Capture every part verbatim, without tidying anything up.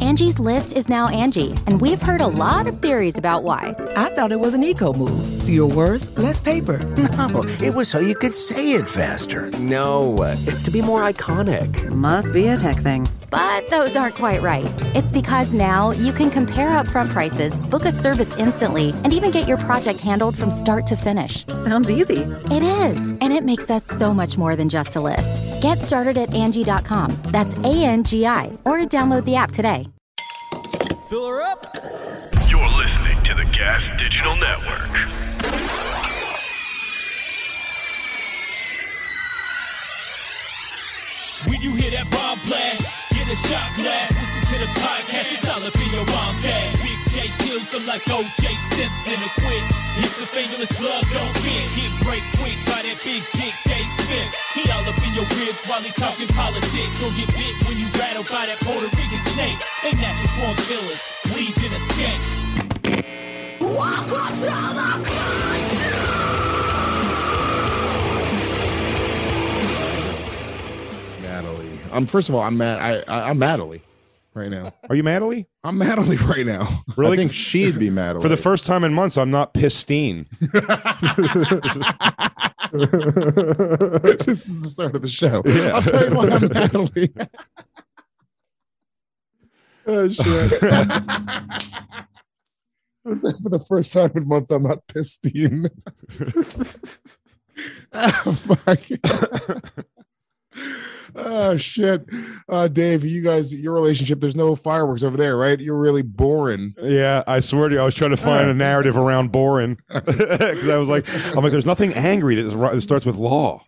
Angie's List is now Angie, and we've heard a lot of theories about why. I thought it was an eco move. Fewer words, less paper. No, it was so you could say it faster. No, it's to be more iconic. Must be a tech thing. But those aren't quite right. It's because now you can compare upfront prices, book a service instantly, and even get your project handled from start to finish. Sounds easy. It is, and it makes us so much more than just a list. Get started at Angie dot com. That's A N G I, or download the app today. Fill her up. You're listening to the Gas Digital Network. When you hear that bomb blast, get a shot glass. Listen to the podcast, it's all up in your mom's ass. Big J kills them like O J Simpson. A quit, if the fingerless glove don't fit, get break quick by that big dick Dave Smith. He all up in your ribs while he talking politics. Or get bit when you rattle by that Puerto Rican snake. They natural born killers, legion of skanks. Welcome to the club. Natalie. I'm first of all, I'm mad. I, I I'm Natalie right now. Are you Natalie? I'm Natalie right now. Really? I think she'd be Natalie. For the first time in months, I'm not pissed-teen. This is the start of the show. Yeah. I'll tell you what, I'm Natalie. Oh shit. For the first time in months, I'm not pissed-teen. Oh, fuck. Oh shit, uh, Dave, you guys, your relationship, there's no fireworks over there, right? You're really boring. Yeah, I swear to you, I was trying to find a narrative around boring because I was like, I'm like, there's nothing angry that, is, that starts with law.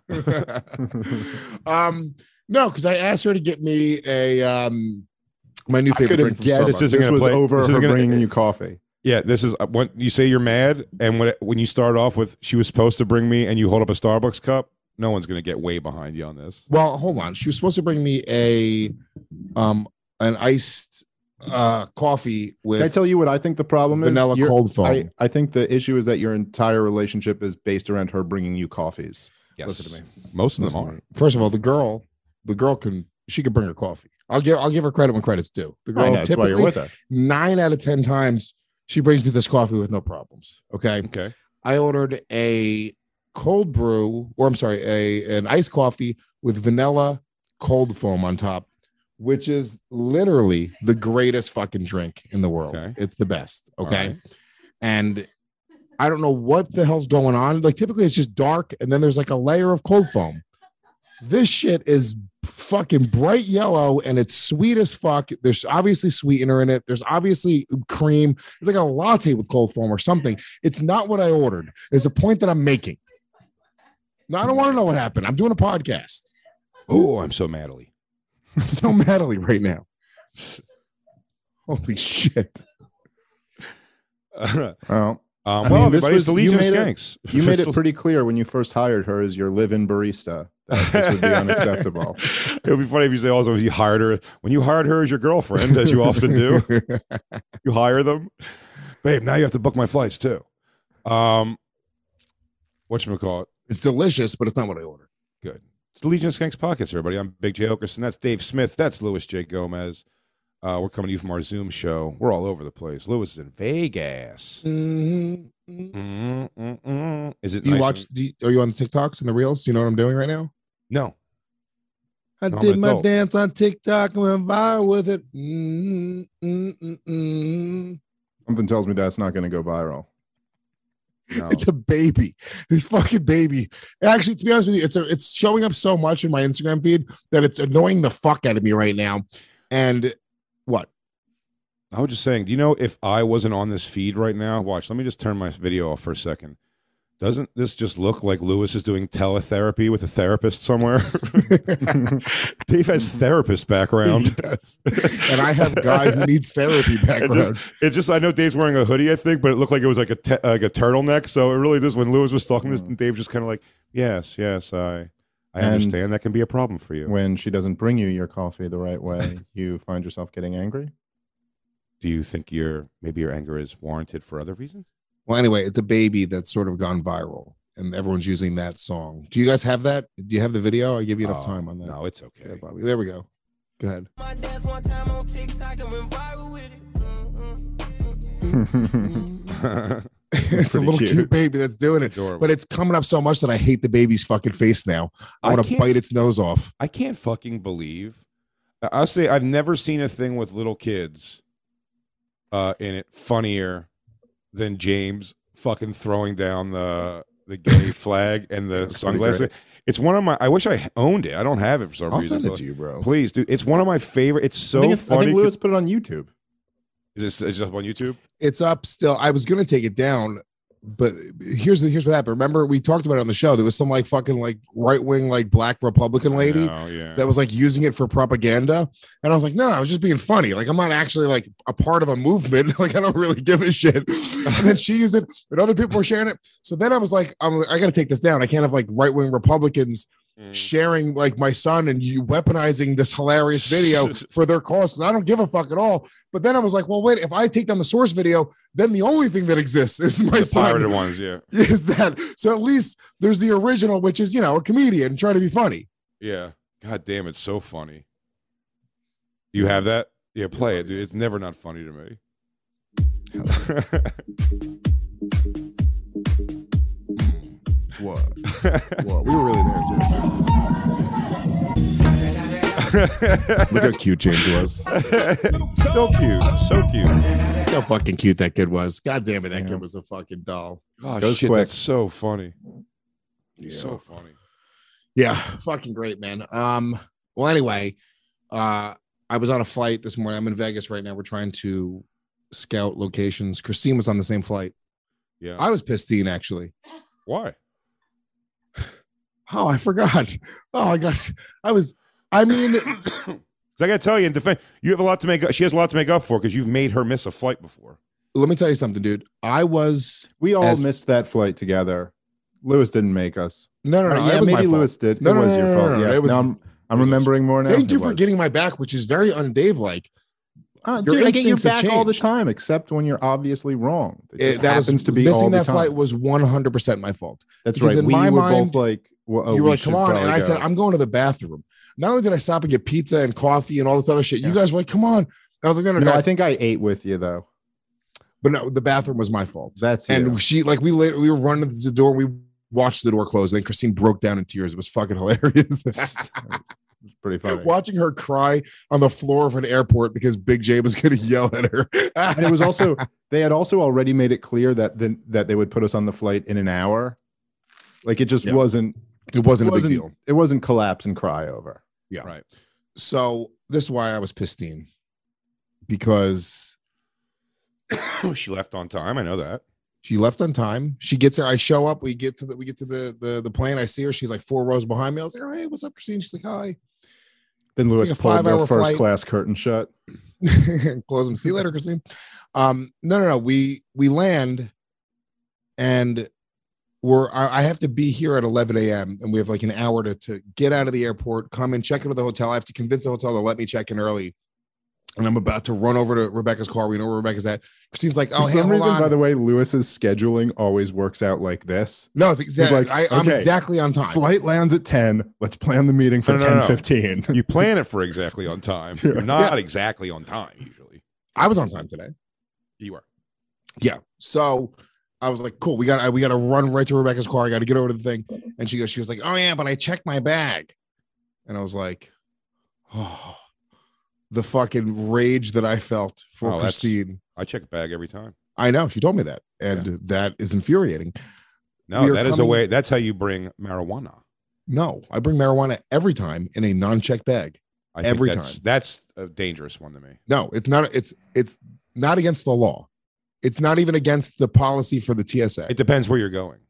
um, no, because I asked her to get me a um my new I favorite could drink have from guessed Starbucks. this, This isn't was gonna play- over this her isn't gonna- bringing you coffee. Yeah, this is when you say you're mad, and when when you start off with she was supposed to bring me, and you hold up a Starbucks cup. No one's gonna get way behind you on this. Well, hold on. She was supposed to bring me a um an iced uh coffee with Can I tell you what I think the problem vanilla is? You're- cold foam. I, I think the issue is that your entire relationship is based around her bringing you coffees. Yes. Listen to me. Most of them Listen to are. me. First of all, the girl, the girl can she can bring her coffee. I'll give I'll give her credit when credit's due. The I girl know, that's why you're typically with her. nine out of ten times she brings me this coffee with no problems. Okay. Okay. I ordered a cold brew, or I'm sorry, a an iced coffee with vanilla cold foam on top, which is literally the greatest fucking drink in the world. Okay. It's the best. Okay. Right. And I don't know what the hell's going on. Like typically it's just dark and then there's like a layer of cold foam. This shit is fucking bright yellow and it's sweet as fuck. There's obviously sweetener in it. There's obviously cream. It's like a latte with cold foam or something. It's not what I ordered. It's a point that I'm making. No, I don't want to know what happened. I'm doing a podcast. Oh, I'm so madly. I'm so madly right now. Holy shit. Well, Um, I well, mean, this everybody's was- the you Legion of made it- Skanks. you made it pretty clear when you first hired her as your live-in barista that this would be unacceptable. It would be funny if you say also if you hired her when you hired her as your girlfriend, as you often do. You hire them, babe. Now you have to book my flights too. Um, whatchamacallit? It's delicious, but it's not what I ordered. Good. It's the Legion of Skanks podcast, everybody. I'm Big J Okerson. That's Dave Smith. That's Louis J. Gomez. Uh, we're coming to you from our Zoom show. We're all over the place. Louis is in Vegas. Mm-hmm. Mm-mm-mm. Is it Do you nice watch? and- Do you, are you on the TikToks and the Reels? Do you know what I'm doing right now? No. I No, I'm did an my adult. dance on TikTok and went viral with it. Mm, mm, mm, mm. Something tells me that's not going to go viral. No. It's a baby. This fucking baby. Actually, to be honest with you, it's a, it's showing up so much in my Instagram feed that it's annoying the fuck out of me right now. And what? I was just saying, do you know if I wasn't on this feed right now? Watch, let me just turn my video off for a second. Doesn't this just look like Louis is doing teletherapy with a therapist somewhere? Dave has therapist background. Yes. And I have guy who needs therapy It background. just, it just, I know Dave's wearing a hoodie, I think, but it looked like it was like a te- like a turtleneck. So it really does. When Louis was talking this, Dave just kind of like, yes, yes, I, I And understand that can be a problem for you. When she doesn't bring you your coffee the right way, you find yourself getting angry. Do you think your maybe your anger is warranted for other reasons? Well, anyway, it's a baby that's sort of gone viral, and everyone's using that song. Do you guys have that? Do you have the video? I give you enough Oh, time on that. No, it's okay. Yeah, Bobby. There we go. Go ahead. My dance one time on TikTok and went viral with it. It's a little cute. cute baby that's doing it, Adorable. but it's coming up so much that I hate the baby's fucking face now. I, I want to can't- bite its nose off. I can't fucking believe. I'll say I've never seen a thing with little kids uh, in it funnier than James fucking throwing down the the gay flag and the sunglasses. It's one of my. I wish I owned it. I don't have it for some I'll reason. send it but to you, bro. Please, dude. It's one of my favorite. It's so I think, it's, I funny. think Lewis put it on YouTube. Is this it's just up on YouTube? It's up still. I was gonna take it down, but here's the here's what happened. Remember, we talked about it on the show. There was some like fucking like right wing like black Republican lady Oh yeah. that was like using it for propaganda, and I was like, no, I was just being funny. Like I'm not actually like a part of a movement. Like I don't really give a shit. And then she used it, and other people were sharing it. So then I was like, I'm like, I got to take this down. I can't have like right wing Republicans sharing like my son and you weaponizing this hilarious video for their cause. I don't give a fuck at all. But then I was like, well, wait, if I take down the source video, then the only thing that exists is my the son. pirated ones, yeah. Is that so? At least there's the original, which is, you know, a comedian trying to be funny. Yeah. God damn, it's so funny. You have that? Yeah, play it, dude. It's never not funny to me. What? What? We were really there too. Look how cute James was. So cute. So cute. Look how fucking cute that kid was. God damn it, that Yeah. kid was a fucking doll. Oh, Goes shit, quick. that's so funny. Yeah. So funny. Yeah, fucking great, man. Um, well, anyway, uh, I was on a flight this morning. I'm in Vegas right now. We're trying to scout locations. Christine was on the same flight. Yeah. I was pissed, actually. Why? Oh, I forgot. Oh my gosh. I was, I mean, I gotta tell you, in defense, you have a lot to make up. She has a lot to make up for because you've made her miss a flight before. let me tell you something, dude. I was, We all As- missed that flight together. Lewis didn't make us. no, no, no. Or, it yeah, was my maybe fault. Lewis did. No, it no, was no, your no, fault. no, no, Yeah. it was- Now I'm, I'm remembering more now. Thank you It for was. getting my back, which is very un-Dave like. Uh, Your dude, I get your instincts have back all the changed. time, except when you're obviously wrong. It just It, that happens was to be missing all the that time. flight was one hundred percent my fault. That's because right. in we my were mind, both like, well, oh, you were we like, should come on. And probably I said, go. I'm going to the bathroom. Not only did I stop and get pizza and coffee and all this other shit, you Yeah. guys were like, come on. And I was like, no, no, No, guys. I think I ate with you though. But no, the bathroom was my fault. That's And you. she, like, we later, we were running to the door. We watched the door close. And then Christine broke down in tears. It was fucking hilarious. It's pretty funny. Watching her cry on the floor of an airport because Big J was going to yell at her. And it was also they had also already made it clear that the, that they would put us on the flight in an hour. Like it just Yeah. wasn't It wasn't it a wasn't big deal. it wasn't collapse and cry over. Yeah. Right. So this is why I was pissed-in, because She left on time. I know that. she left on time. She gets there. I show up. We get to the we get to the the, the plane. I see her. She's like four rows behind me. I was like, hey, what's up, Christine? She's like, hi. Then Lewis Take a pulled their five-hour first flight. class curtain shut. Close them. See you later, Christine. Um, no, no, no. We we land, and we're I I have to be here at eleven a.m. and we have like an hour to to get out of the airport, come and check into the hotel. I have to convince the hotel to let me check in early. And I'm about to run over to Rebecca's car. We know where Rebecca's at. Christine's like, oh, For hey, some hold reason, on. by the way, Lewis's scheduling always works out like this. No, it's exactly. like, I, I'm okay, exactly on time. Flight lands at ten. Let's plan the meeting for No, no, no, no. ten fifteen. You plan it for exactly on time. You're not exactly on time usually. I was on time today. You are. Yeah. So I was like, cool. We got we got to run right to Rebecca's car. I got to get over to the thing. And she goes, she was like, oh yeah, but I checked my bag. And I was like, oh, the fucking rage that I felt for Oh, that's- Christine. I check a bag every time. I know. She told me that, and Yeah. that is infuriating. No, We are that is a coming- way. That's how you bring marijuana. No, I bring marijuana every time in a non-check bag. I think Every that's, time. That's a dangerous one to me. No, it's not. It's it's not against the law. It's not even against the policy for the T S A. It depends where you're going.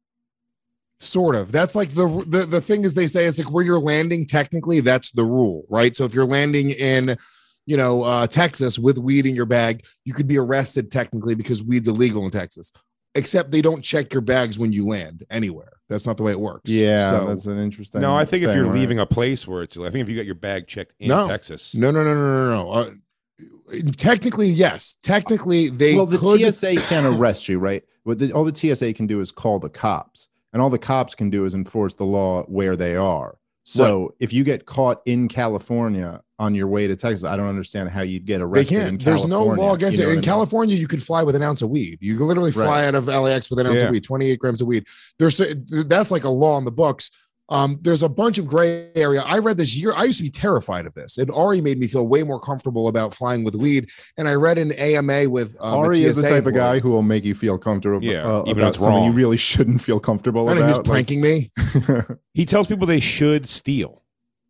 Sort of. That's like the, the the thing is they say it's like where you're landing. Technically, that's the rule, right? So if you're landing in, you know, uh, Texas with weed in your bag, you could be arrested technically because weed's illegal in Texas. Except they don't check your bags when you land anywhere. That's not the way it works. Yeah, So- that's an interesting. No, I think if thing, you're right? leaving a place where it's, I think if you got your bag checked in No. Texas, no, no, no, no, no, no. Uh, technically, yes. Technically, they well, the could. T S A can't arrest you, right? What the, all the T S A can do is call the cops, and all the cops can do is enforce the law where they are. So if you get caught in California on your way to Texas. I don't understand how you'd get They arrested. can't. In There's no California, law against you know it. In what I mean? California, you can fly with an ounce of weed. You can literally fly Right. out of L A X with an ounce Yeah. of weed, twenty-eight grams of weed. There's that's like a law in the books. Um, there's a bunch of gray area. I read this year. I used to be terrified of this. It already made me feel way more comfortable about flying with weed. And I read an A M A with um, Ari is the type of employee. guy who will make you feel comfortable. Yeah, uh, even about if it's something you wrong. really shouldn't feel comfortable I know he was about. like- pranking me. He tells people they should steal.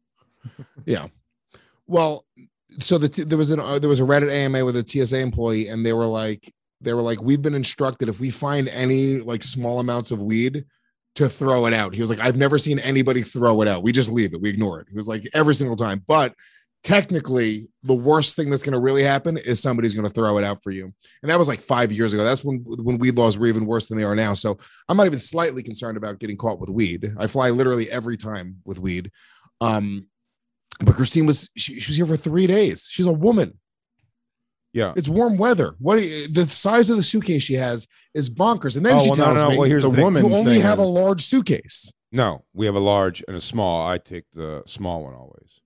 Yeah. Well, so the t- there was an uh, there was a Reddit A M A with a T S A employee, and they were like they were like we've been instructed if we find any like small amounts of weed to throw it out. He was like, I've never seen anybody throw it out. We just leave it. We ignore it. He was like every single time. But technically, the worst thing that's going to really happen is somebody's going to throw it out for you. And that was like five years ago. That's when when weed laws were even worse than they are now. So I'm not even slightly concerned about getting caught with weed. I fly literally every time with weed. Um, but Christine was she, she was here for three days. She's a woman. Yeah. It's warm weather. What do you- the size of the suitcase she has is bonkers. And then Oh, she well, no, tells no, me well, here's the the thing. woman you only thing have a is- large suitcase. No, we have a large and a small. I take the small one always.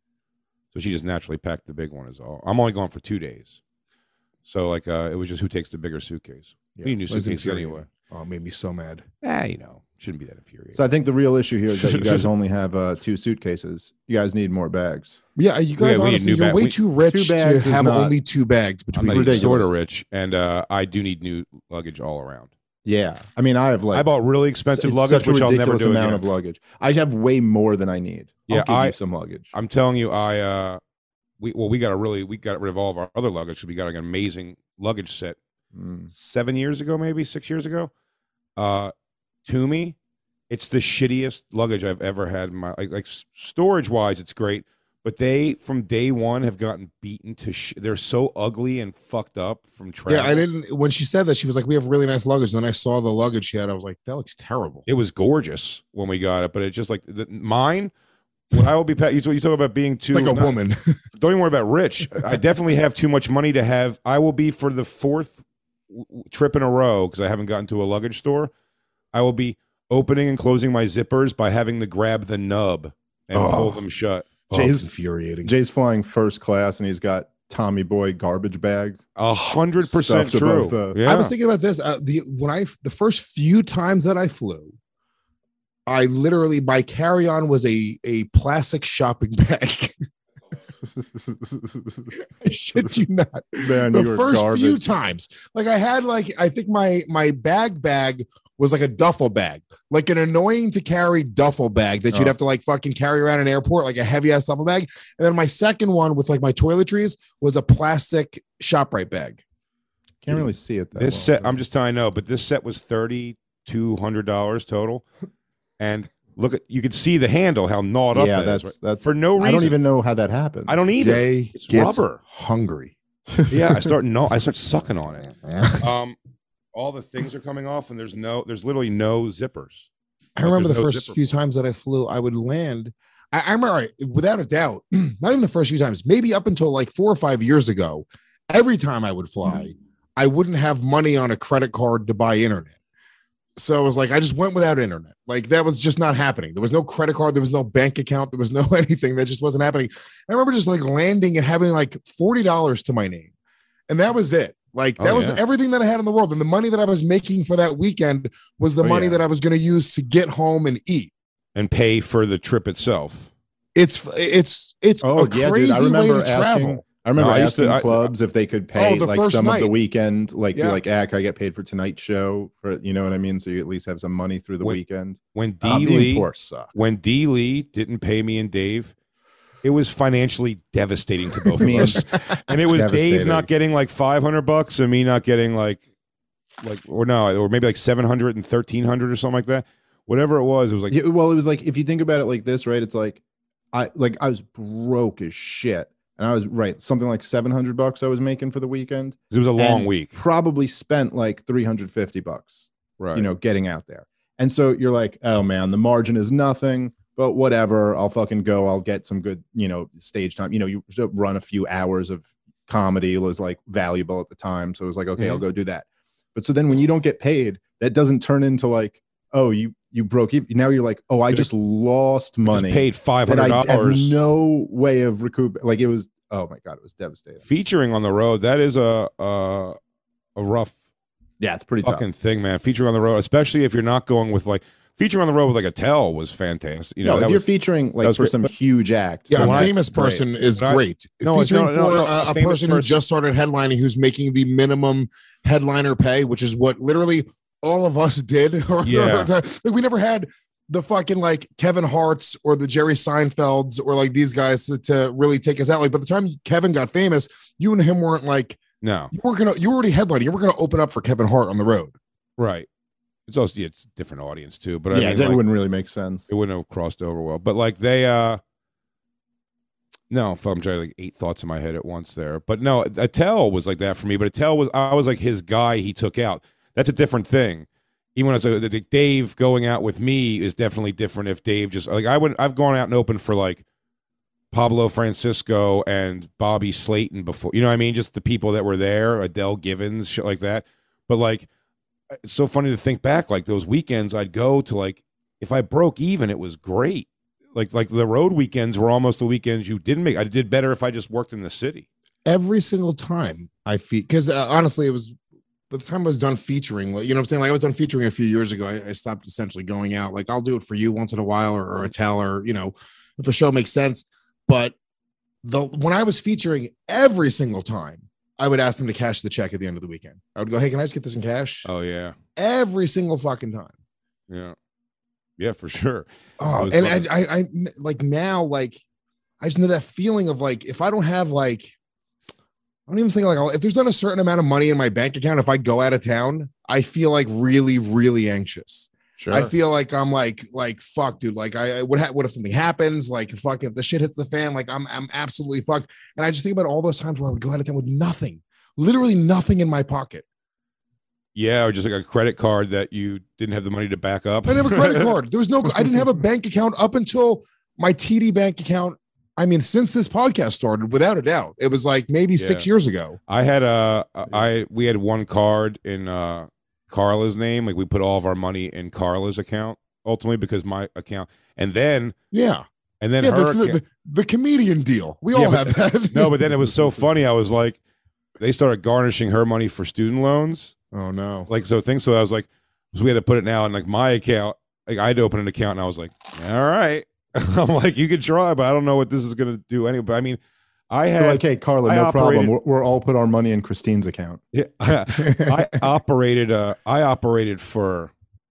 So she just naturally packed the big one is all. I'm only going for two days. So like uh it was just who takes the bigger suitcase. Yeah, We need new it was suitcases infuriating. anyway. Oh, it made me so mad. Ah, you know, shouldn't be that infuriating. So I think the real issue here is that you guys only have uh, two suitcases. You guys need more bags. Yeah, you guys Yeah, we need honestly, new you're bag- way we- too rich two to bags is have not- only two bags I'm between like you. ridiculous. sort of rich, and uh, I do need new luggage all around. Yeah, I mean, I have like I bought really expensive it's luggage, such a which I'll never ridiculous do amount again. of luggage. I have way more than I need. I'll Yeah, give I- you some luggage. I'm telling you, I uh, we well, we got to really we got rid of all of our other luggage because we got like, an amazing luggage set Mm. seven years ago, maybe six years ago. Uh, to me, it's the shittiest luggage I've ever had in my like, like storage wise. It's great, but they from day one have gotten beaten to. Sh- they're so ugly and fucked up from travel. Yeah, I didn't. When she said that, she was like, "We have really nice luggage." And then I saw the luggage she had. I was like, "That looks terrible." It was gorgeous when we got it, but it's just like the, mine. When I will be, pa- you talk, you talk about being too It's like a not- woman. Don't even worry about rich. I definitely have too much money to have. I will be for the fourth w- w- trip in a row because I haven't gotten to a luggage store. I will be opening and closing my zippers by having to grab the nub and Oh. pull them shut. Oh, Jay's- it's infuriating. Jay's flying first class, and he's got Tommy Boy garbage bag. A hundred percent Stuffed true. above, uh, yeah. I was thinking about this. Uh, the when I the first few times that I flew, I literally my carry on was a a plastic shopping bag. I shit you not. Man, The you were first garbage. few times, like I had like I think my my bag bag was like a duffel bag, like an annoying to carry duffel bag that you'd Oh. have to like fucking carry around an airport, like a heavy ass duffel bag. And then my second one with like my toiletries was a plastic ShopRite bag. Can't really see it. That This well. set, I'm just telling you, no, but this set was thirty two hundred dollars total, and look at you could see the handle how gnawed up yeah, that is, that's right? that's for no reason. I don't even know how that happened. I don't either. Jay It's gets rubber. hungry. Yeah, I start no, I start sucking on it. Um, all the things are coming off, and there's no, there's literally no zippers. I Like, remember the there's no first zipper. few times that I flew, I would land. I, I remember, without a doubt, not even the first few times, maybe up until like four or five years ago, every time I would fly, I wouldn't have money on a credit card to buy internet. So it was like, I just went without internet. Like that was just not happening. There was no credit card. There was no bank account. There was no anything. That just wasn't happening. I remember just like landing and having like forty dollars to my name. And that was it. Like that Oh, was yeah. everything that I had in the world. And the money that I was making for that weekend was the Oh, money yeah. that I was going to use to get home and eat. And pay for the trip itself. It's it's it's Oh a yeah, crazy dude. I remember way to asking. travel. I remember No, I used to- asking I- clubs if they could pay Oh, the like first some of the night. weekend, like Yeah. be like, "Ah, can I get paid for tonight's show?" For you know what I mean. So you at least have some money through the When- weekend. When D Ah, being Lee, poor sucks. when D Lee didn't pay me and Dave, it was financially devastating to both of mean, us. And it was Dave devastating. not getting like five hundred bucks and me not getting like, like, or no, or maybe like seven hundred and thirteen hundred or something like that. Whatever it was, it was like, Yeah, well, it was like if you think about it like this, right? It's like I like I was broke as shit, and I was right something like seven hundred bucks I was making for the weekend. it was a long and week. Probably spent like three hundred fifty bucks, Right. you know, getting out there. And so you're like, oh man, the margin is nothing, but whatever. I'll fucking go. I'll get some good, you know, stage time. You know, you run a few hours of comedy was like valuable at the time. So it was like, okay, I'll go do that. But so then when you don't get paid, that doesn't turn into like, oh, you you broke even. Now you're like, oh, I just lost money. Just paid five that hundred I have dollars. no way of recoup. Like it was. Oh my god, it was devastating. Featuring on the road, that is a a, a rough. Yeah, it's pretty fucking tough. thing, man. Featuring on the road, especially if you're not going with like featuring on the road with like a tell was fantastic. You know, no, that if you're was, featuring like was for great. some But- huge act, Yeah, then a that's famous great. person is But I- great. No, it's- Featuring no, no, for no, a, a a famous person who person- just started headlining, who's making the minimum headliner pay, which is what literally all of us did. Yeah. Like we never had the fucking like Kevin Hart's or the Jerry Seinfelds or like these guys to, to really take us out. Like by the time Kevin got famous, you and him weren't like No, you were gonna you were already headlining. You were gonna open up for Kevin Hart on the road. right. It's also yeah, it's a different audience too. But I yeah, mean, that like, wouldn't really make sense. it wouldn't have crossed over well. But like they, uh no, if I'm trying to like eight thoughts in my head at once there. But no, Attell was like that for me. But Attell was I was like his guy. He took out. That's a different thing. Even when I was like Dave going out with me is definitely different. If Dave just like I would, I've gone out and opened for like Pablo Francisco and Bobby Slayton before. You know what I mean? Just the people that were there, Adele Givens, shit like that. But like, it's so funny to think back. Like those weekends, I'd go to like if I broke even, it was great. Like like the road weekends were almost the weekends you didn't make. I did better if I just worked in the city. Every single time I feed because uh, honestly, it was by the time I was done featuring, like, you know what I'm saying? Like I was done featuring a few years ago. I, I stopped essentially going out. Like I'll do it for you once in a while or, or a tell or, you know, if a show makes sense. But the when I was featuring every single time, I would ask them to cash the check at the end of the weekend. I would go, hey, can I just get this in cash? Oh yeah, Every single fucking time. yeah, yeah, for sure. Oh, It was and fucking- I, I, I like now, like I just know that feeling of like if I don't have like, I don't even think like I'll, if there's not a certain amount of money in my bank account, if I go out of town, I feel like really, really anxious. Sure. I feel like I'm like, like fuck, dude. Like I, I what, ha- what if something happens? Like fuck, if the shit hits the fan, like I'm, I'm absolutely fucked. And I just think about all those times where I would go out of town with nothing, literally nothing in my pocket. Yeah, or just like a credit card that you didn't have the money to back up. I didn't have a credit card. There was no, I didn't have a bank account up until my T D bank account. I mean, since this podcast started, without a doubt, it was like maybe six Yeah. years ago. I had a, I we had one card in uh, Carla's name. Like we put all of our money in Carla's account ultimately because my account, and then Yeah. and then Yeah. her That's the, account- the, the comedian deal. We Yeah, all but- have that. no, but then it was so funny. I was like, they started garnishing her money for student loans. Oh, no. Like so things. So I was like, so we had to put it now in like my account. Like I had to open an account, and I was like, all right. I'm like, you could try, but I don't know what this is going to do anyway. But I mean, I They're had like, hey, Carla, I no operated- problem. We're, we're all put our money in Christine's account. Yeah, I operated. Uh, I operated for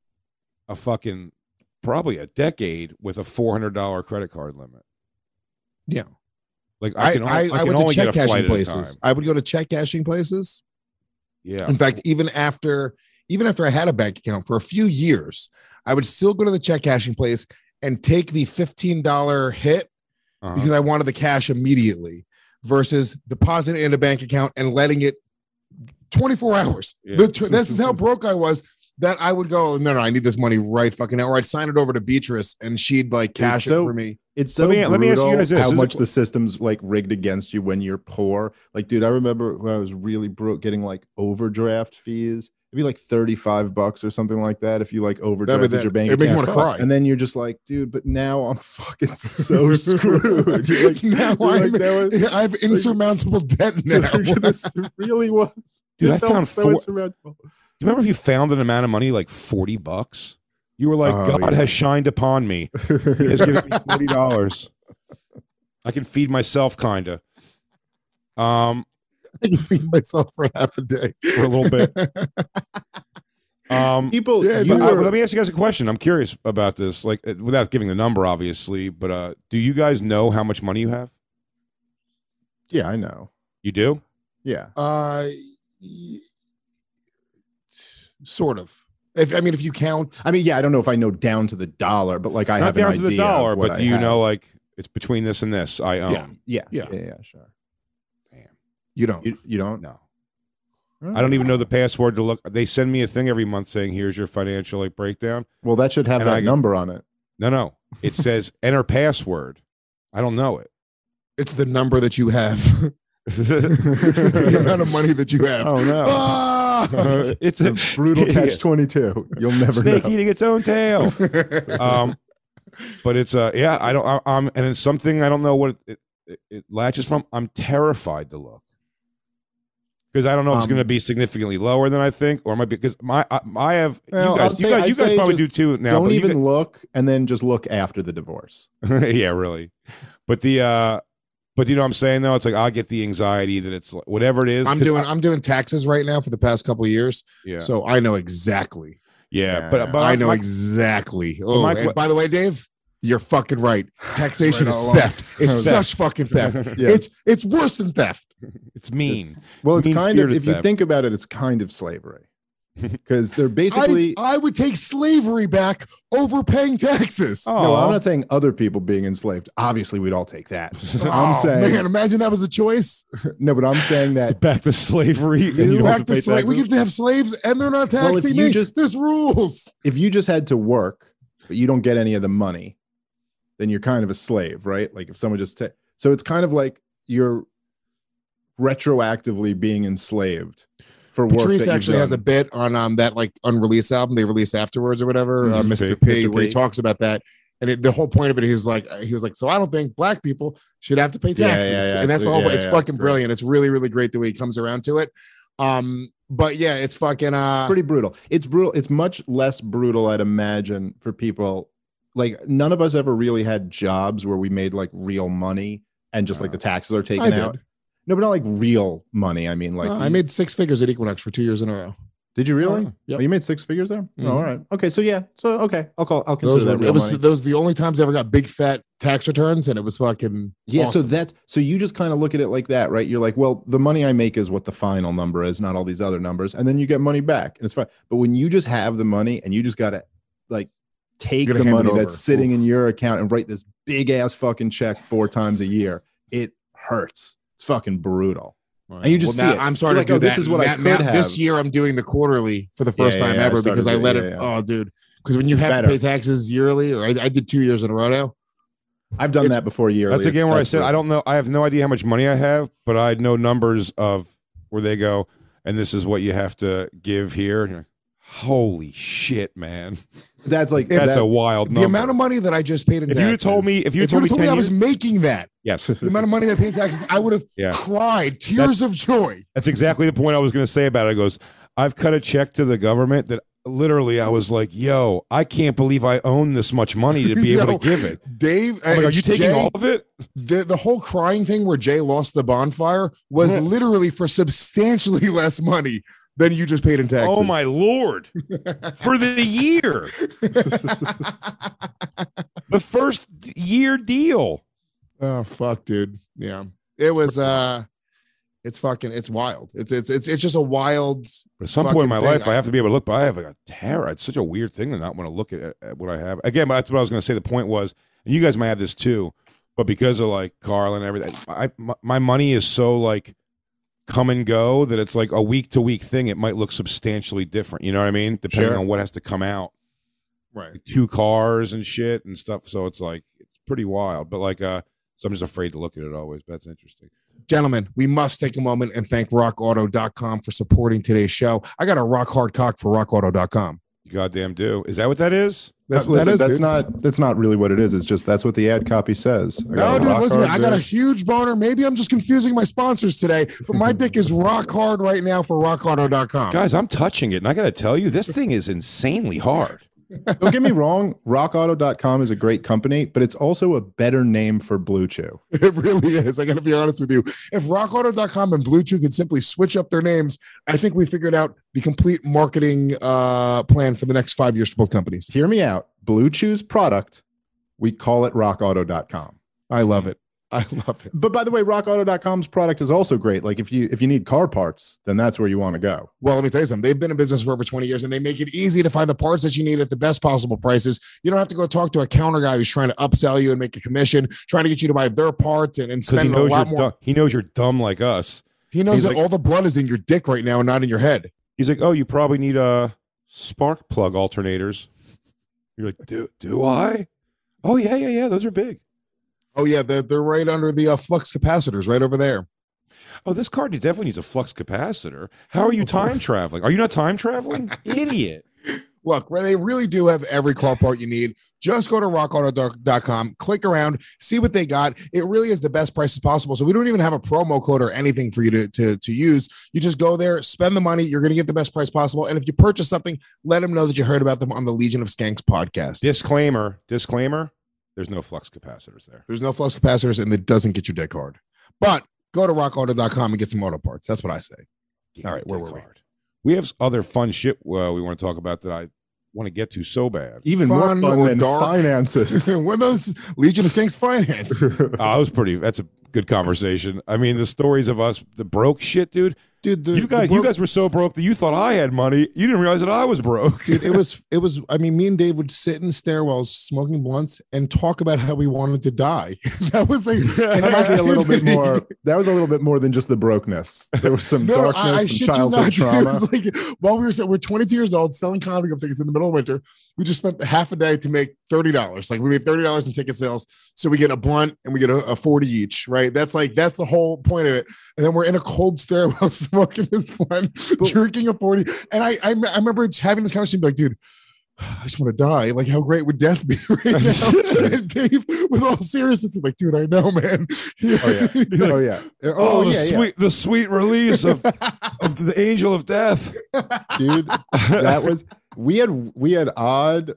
a fucking probably a decade with a four hundred dollar credit card limit. Yeah. Like I I, can, only, I, I, I, can went to only check get a flight cashing at a places. time. I would go to check cashing places. Yeah. In fact, even after even after I had a bank account for a few years, I would still go to the check cashing place and take the fifteen dollar hit Uh-huh. because I wanted the cash immediately versus depositing it in a bank account and letting it twenty-four hours. Yeah. The tw- this is how broke I was that I would go, no, no, I need this money right fucking now. Or I'd sign it over to Beatrice and she'd like cash so- it for me. It's so Let me- let me ask you brutal guys this. how This is much a- the system's like rigged against you when you're poor. Like, dude, I remember when I was really broke getting like overdraft fees. It'd be like thirty-five bucks or something like that if you like overdrafted that- your bank it'd make you account. wanna cry. And then you're just like, dude, but now I'm fucking so screwed. You're like, now you're I'm, like, now it- I have insurmountable debt now. this really was. Dude, It I felt found so four- insurmountable. Do you remember if you found an amount of money like forty bucks? You were like, Oh, God yeah. has shined upon me. He has given me forty dollars. I can feed myself, kinda. Um, I can feed myself for half a day. for a little bit. Um, People, Yeah, you but I- were- let me ask you guys a question. I'm curious about this, like uh, without giving the number, obviously. But uh, do you guys know how much money you have? yeah, I know. You do? Yeah. Uh, y- sort of. If I mean, if you count, I mean, yeah, I don't know if I know down to the dollar, but like I Not have down an to the idea dollar, of what but I do you have. know like it's between this and this? I own. Yeah. Yeah, Yeah. yeah, yeah, sure. you don't. You, you don't? No. I don't even know the password to look. They send me a thing every month saying, "Here's your financial like breakdown." Well, that should have And that I- number on it. No, no. It says enter password. I don't know it. It's the number that you have. The amount of money that you have. Oh no. Ah! Uh, it's a brutal catch twenty-two. You'll never snake know. eating its own tail. um, but it's uh, yeah, I don't. I, I'm and it's something I don't know what it, it, it latches from. I'm terrified to look because I don't know if it's Um, going to be significantly lower than I think, or it might be because my I, I have Well, you I'll guys. say- You guys, I'd you guys say probably do just too now. Don't but you even guys- look, and then just look after the divorce. yeah, really. But the uh but you know what I'm saying though, it's like I'll get the anxiety that it's like, whatever it is. I'm 'cause doing I- I'm doing taxes right now for the past couple of years. yeah. So I know exactly. yeah, Yeah. but but I know my- exactly. Oh, my and que- by the way, Dave, you're fucking right. Taxation Right is all along. theft. It's Theft. such fucking theft. Yeah. It's it's worse than theft. it's mean. It's- well, it's, kind of, mean-spirited if you theft. think about it, it's kind of slavery because they're basically. I, I would take slavery back over paying taxes. Oh. No, I'm not saying other people being enslaved. Obviously, we'd all take that. I'm Oh, saying man, imagine that was a choice. no, but I'm saying that back to slavery. and you don't have Back to to pay slave. We taxes? get to have slaves, and they're not Well, if taxing you me. just- There's rules. if you just had to work, but you don't get any of the money, then you're kind of a slave, right? Like if someone just ta- so it's kind of like you're retroactively being enslaved for work. Patrice that you've actually has a done. bit on um that like unreleased album they released afterwards or whatever, uh, Mhm. Mister P. P, Mister where he P. talks about that. And it, the whole point of it, he was like, he was like, so I don't think black people should have to pay Yeah, yeah, taxes, yeah, and that's it's- all. yeah, it's yeah, fucking it's great. brilliant. It's really, really great the way he comes around to it. Um, but yeah, it's fucking uh, pretty brutal. It's brutal. It's much less brutal, I'd imagine, for people. Like none of us ever really had jobs where we made like real money and just like the taxes are taken I out. did. No, but not like real money. I mean, like Uh, I made six figures at Equinox for two years in a row. Did you really? Oh, yep. Oh, you made six figures there? Mhm. Oh, all right. Okay. So yeah. So okay. I'll call. I'll consider Those that were, real it was money. those the only times I ever got big fat tax returns, and it was fucking Yeah, so awesome. that's so you just kind of look at it like that, right? You're like, well, the money I make is what the final number is, not all these other numbers, and then you get money back, and it's fine. But when you just have the money and you just gotta like take You the gotta hand it money that's over. sitting in your account and write this big ass fucking check four times a year, it hurts. It's fucking brutal. And you just Well, see now it. I'm sorry You're to like, do oh, that. this is what I Now- could now have. This year, I'm doing the quarterly for the first Yeah, time yeah, I ever started because I to- let yeah, it. yeah. Oh, dude, because when you It's have better. to pay taxes yearly, or I, I did two years in a row now. I've done It's- that before yearly. That's again It's- where I that's said I brutal. don't know. I have no idea how much money I have, but I know numbers of where they go, and this is what you have to give here. And you're like, holy shit, man! That's like That's that- a wild The number. amount of money that I just paid in If taxes. you had told me- if you had if told me told me ten I was years- making that, yes, the amount of money I paid in taxes, I would have Yeah. cried tears of joy. that's exactly the point I was going to say about it. It goes, I've cut a check to the government that literally I was like, yo, I can't believe I own this much money to be able Yo, to give it. Dave, I'm like, uh, are you taking Jay, all of it? The, the whole crying thing where Jay lost the bonfire was Yeah. literally for substantially less money than you just paid in taxes. Oh my lord! For the year, the first year deal. Oh fuck, dude. Yeah. It was uh it's fucking it's wild. It's it's it's it's just a wild But at some point in my fucking thing. life, I have to be able to look. But I have like a terror. It's such a weird thing to not want to look at, at what I have. Again, that's what I was going to say. The point was, and you guys might have this too, but because of like Carl and everything, I my, my money is so like come and go that it's like a week to week thing. It might look substantially different. You know what I mean? Depending Sure. on what has to come out. right. Like two cars and shit and stuff. So it's like it's pretty wild. But like, uh, so I'm just afraid to look at it always. But that's interesting. Gentlemen, we must take a moment and thank rock auto dot com for supporting today's show. I got a rock hard cock for rock auto dot com. You goddamn do. Is that what that is? That's, Listen, that is, that's dude. not that's not really what it is. It's just that's what the ad copy says. I No, got a dude, rock listen, hard I got a there. huge boner. Maybe I'm just confusing my sponsors today, but my dick is rock hard right now for rock auto dot com. Guys, I'm touching it, and I got to tell you, this thing is insanely hard. Don't get me wrong, rock auto dot com is a great company, but it's also a better name for Blue Chew. It really is. I got to be honest with you. If rock auto dot com and Blue Chew could simply switch up their names, I think we figured out the complete marketing uh, plan for the next five years for both companies. Hear me out. Blue Chew's product, we call it rock auto dot com. I love it. I love it. But by the way, rock auto dot com's product is also great. Like if you if you need car parts, then that's where you want to go. Well, let me tell you something. They've been in business for over twenty years, and they make it easy to find the parts that you need at the best possible prices. You don't have to go talk to a counter guy who's trying to upsell you and make a commission, trying to get you to buy their parts and, and Because he spend a knows you're lot more. dumb. He knows you're dumb like us. He knows He's that like- all the blood is in your dick right now and not in your head. He's like, oh, you probably need uh, spark plug alternators. You're like, do do I? Oh yeah, yeah, yeah. Those are big. Oh yeah, they're, they're right under the uh, flux capacitors right over there. Oh, this car definitely needs a flux capacitor. How are you time traveling? Are you not time traveling? Idiot. Look, where they really do have every car part you need. Just go to rock auto dot com, click around, see what they got. It really is the best prices possible. So we don't even have a promo code or anything for you to, to, to use. You just go there, spend the money. You're going to get the best price possible. And if you purchase something, let them know that you heard about them on the Legion of Skanks podcast. Disclaimer, disclaimer, there's no flux capacitors there. There's no flux capacitors, and it doesn't get your dick hard. But go to rock auto dot com and get some auto parts. That's what I say. Get All right, where were we? We have other fun shit uh, we want to talk about that I want to get to so bad. Even Fun more fun or than dark? finances. What those Legion of Skanks finance? Oh, that was pretty. That's a good conversation. I mean, the stories of us, the broke shit, dude. Dude, the, you guys, the broke, you guys were so broke that you thought I had money. You didn't realize that I was broke. Dude, it was, it was. I mean, me and Dave would sit in stairwells, smoking blunts, and talk about how we wanted to die. That was like, and that might be a little bit more. That was a little bit more than just the brokenness. There was some no, darkness, I, I some shit you childhood not. trauma. It was like while we were we're twenty-two years old, selling comedy club tickets in the middle of winter. We just spent half a day to make thirty dollars. Like we made thirty dollars in ticket sales, so we get a blunt and we get a, a forty each. Right? That's like that's the whole point of it. And then we're in a cold stairwell smoking this blunt, drinking a forty. And I, I I remember having this conversation, like, dude, I just want to die. Like, how great would death be right now? And Dave, with all seriousness, he's like, dude, I know, man. Oh yeah, oh yeah, Oh, oh the yeah, sweet, the sweet release of, of the angel of death, dude. That was we had we had odd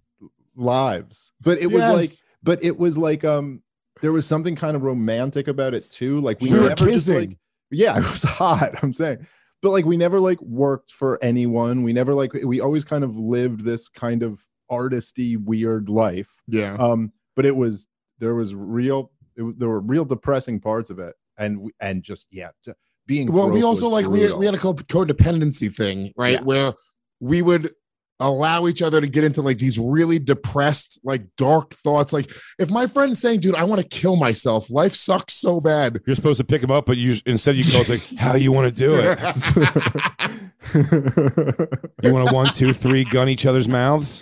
lives, but it was Yes. like, but it was like, um, there was something kind of romantic about it too. Like we We were never just kissing. like, yeah, it was hot. I'm saying. But like we never like worked for anyone. We never like we always kind of lived this kind of artisty weird life. Yeah. Um, but it was there was real it, was- there were real depressing parts of it, and we- and just yeah, t- being Well, we broke also was like we brutal. we had a co- codependency thing, right? Yeah. Where we would allow each other to get into like these really depressed, like dark thoughts. Like if my friend's saying, dude, I want to kill myself. Life sucks so bad. you're supposed to pick him up, but you instead you go it's like, how you want to do it? You want to one, two, three, gun each other's mouths?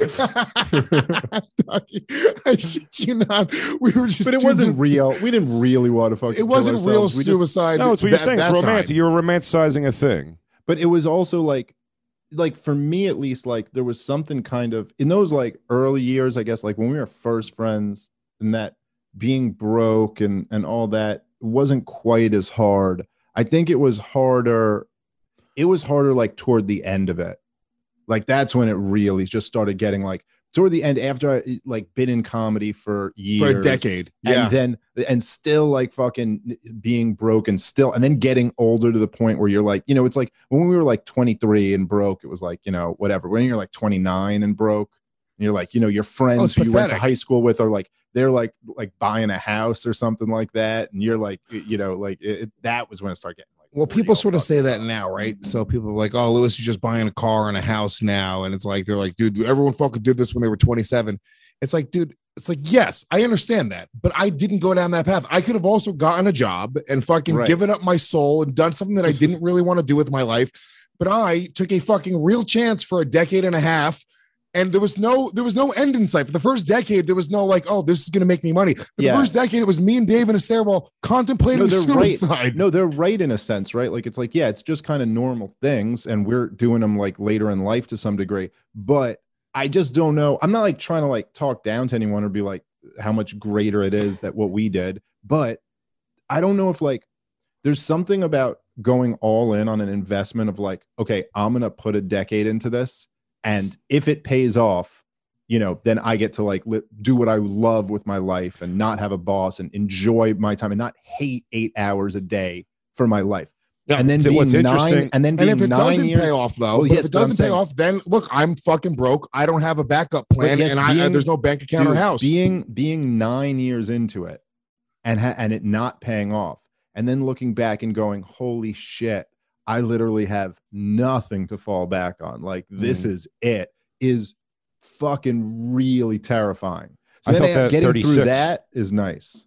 I shit you not. We were just, But it too wasn't de- real. We didn't really want to fucking. It wasn't kill real ourselves. We just- suicide. No, it's what you're that- saying. It's that romantic. time. You're romanticizing a thing. but it was also like like for me at least, like there was something kind of in those like early years, I guess, like when we were first friends, and that being broke and and all that wasn't quite as hard. I think it was harder. It was harder like toward the end of it. Like that's when it really just started getting like toward the end, after I like been in comedy for years, For a decade. Yeah. and then and still like fucking being broke and still and then getting older to the point where you're like, you know, it's like when we were like twenty-three and broke, it was like, you know, whatever. When you're like twenty-nine and broke, and you're like, you know, your friends Oh, it's who you went to pathetic. high school with are like they're like like buying a house or something like that, and you're like, you know, like it, it- that was when it started getting like Well, people real sort of fucked say up. that now, right? So people are like, "Oh, Lewis is just buying a car and a house now," and it's like they're like, "Dude, everyone fucking did this when they were twenty-seven." It's like, dude, it's like, yes, I understand that, but I didn't go down that path. I could have also gotten a job and fucking Right. given up my soul and done something that I didn't really want to do with my life. But I took a fucking real chance for a decade and a half. And there was no, there was no end in sight. For the first decade, there was no like, oh, this is going to make me money. For Yeah. the first decade, it was me and Dave in a stairwell contemplating No, they're right. suicide. No, they're right in a sense, right? Like it's like, yeah, it's just kind of normal things, and we're doing them like later in life to some degree. But I just don't know. I'm not like trying to like talk down to anyone or be like how much greater it is that what we did. But I don't know if like there's something about going all in on an investment of like, okay, I'm gonna put a decade into this, and if it pays off, you know, then I get to like li- do what I love with my life and not have a boss and enjoy my time and not hate eight hours a day for my life. Yeah. And then So being what's nine, interesting- and then And being if it nine doesn't years, pay off, though, Well, but yes, if it but I'm doesn't pay saying- off, then look, I'm fucking broke. I don't have a backup plan, yes, and I, being- there's no bank account or dude, house. Being being nine years into it, and ha- and it not paying off, and then looking back and going, "Holy shit! I literally have nothing to fall back on. Like this Mm. is it." Is fucking really terrifying. So I then felt that at getting thirty-six. through that is nice.